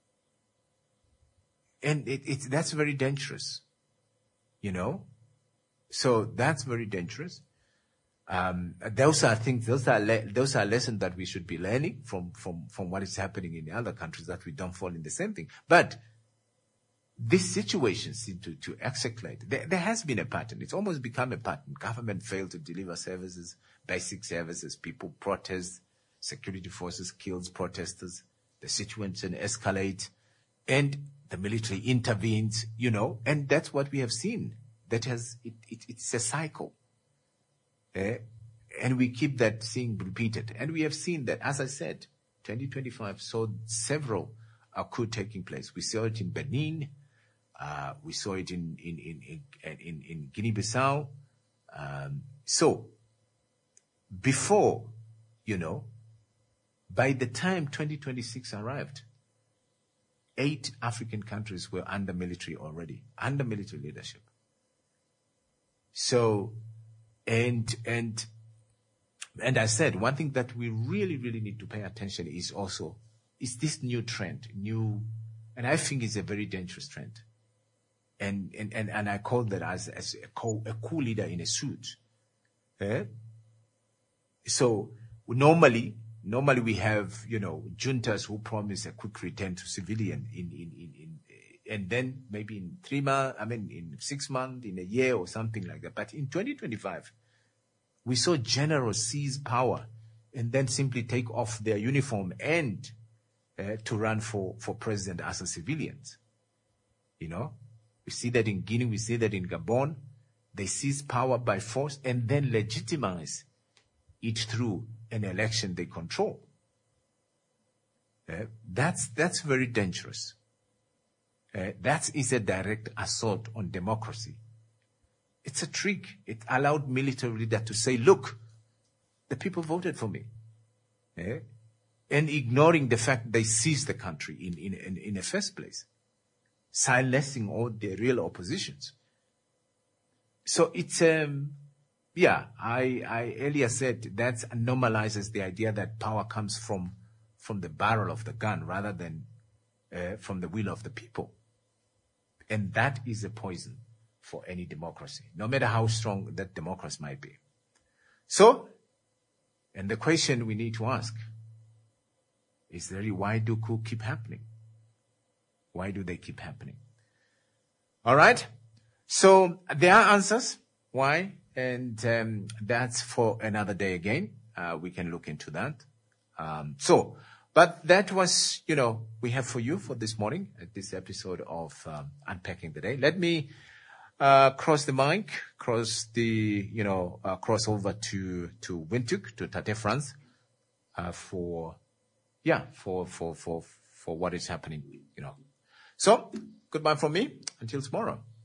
and it, it's, that's very dangerous, you know. So that's very dangerous. Um, those are things, those are, le- those are lessons that we should be learning from, from, from what is happening in the other countries, that we don't fall in the same thing. But these situations seem to, to escalate. There, there has been a pattern. It's almost become a pattern. Government failed to deliver services, basic services. People protest. Security forces kills protesters. The situation escalates. And the military intervenes, you know, and that's what we have seen. That has, it, it, it's a cycle. Uh, and we keep that seeing repeated. And we have seen that, as I said, twenty twenty-five saw several uh, coups taking place. We saw it in Benin. Uh, we saw it in, in, in, in, in, in Guinea-Bissau. Um, so before, you know, by the time twenty twenty-six arrived, eight African countries were under military already, under military leadership. So, and, and, and I said, one thing that we really, really need to pay attention is also, is this new trend, new, and I think it's a very dangerous trend. And, and, and, and I call that as, as a, co, a coup leader in a suit. Eh? So normally, normally we have, you know, juntas who promise a quick return to civilian in, in, in, in and then maybe in three months, I mean, in six months, in a year or something like that. But in twenty twenty-five, we saw generals seize power and then simply take off their uniform and uh, to run for, for president as a civilians. You know, we see that in Guinea, we see that in Gabon. They seize power by force and then legitimize it through an election they control. Uh, that's, that's very dangerous. Uh, that is a direct assault on democracy. It's a trick. It allowed military leaders to say, look, the people voted for me. Uh, and ignoring the fact they seized the country in, in, in, in the first place. Silencing all the real oppositions. So it's, um, yeah, I, I earlier said that normalizes the idea that power comes from, from the barrel of the gun rather than uh, from the will of the people. And that is a poison for any democracy, no matter how strong that democracy might be. So, and the question we need to ask is really, why do coups keep happening? Why do they keep happening? All right. So there are answers why, and um, that's for another day again. Uh, we can look into that. Um, so, but that was, you know, we have for you for this morning, at this episode of um, Unpacking the Day. Let me uh, cross the mic, cross the, you know, uh, cross over to to Windhoek, to Tate France, uh, for, yeah, for for for for what is happening, you know. So, goodbye from me. Until tomorrow.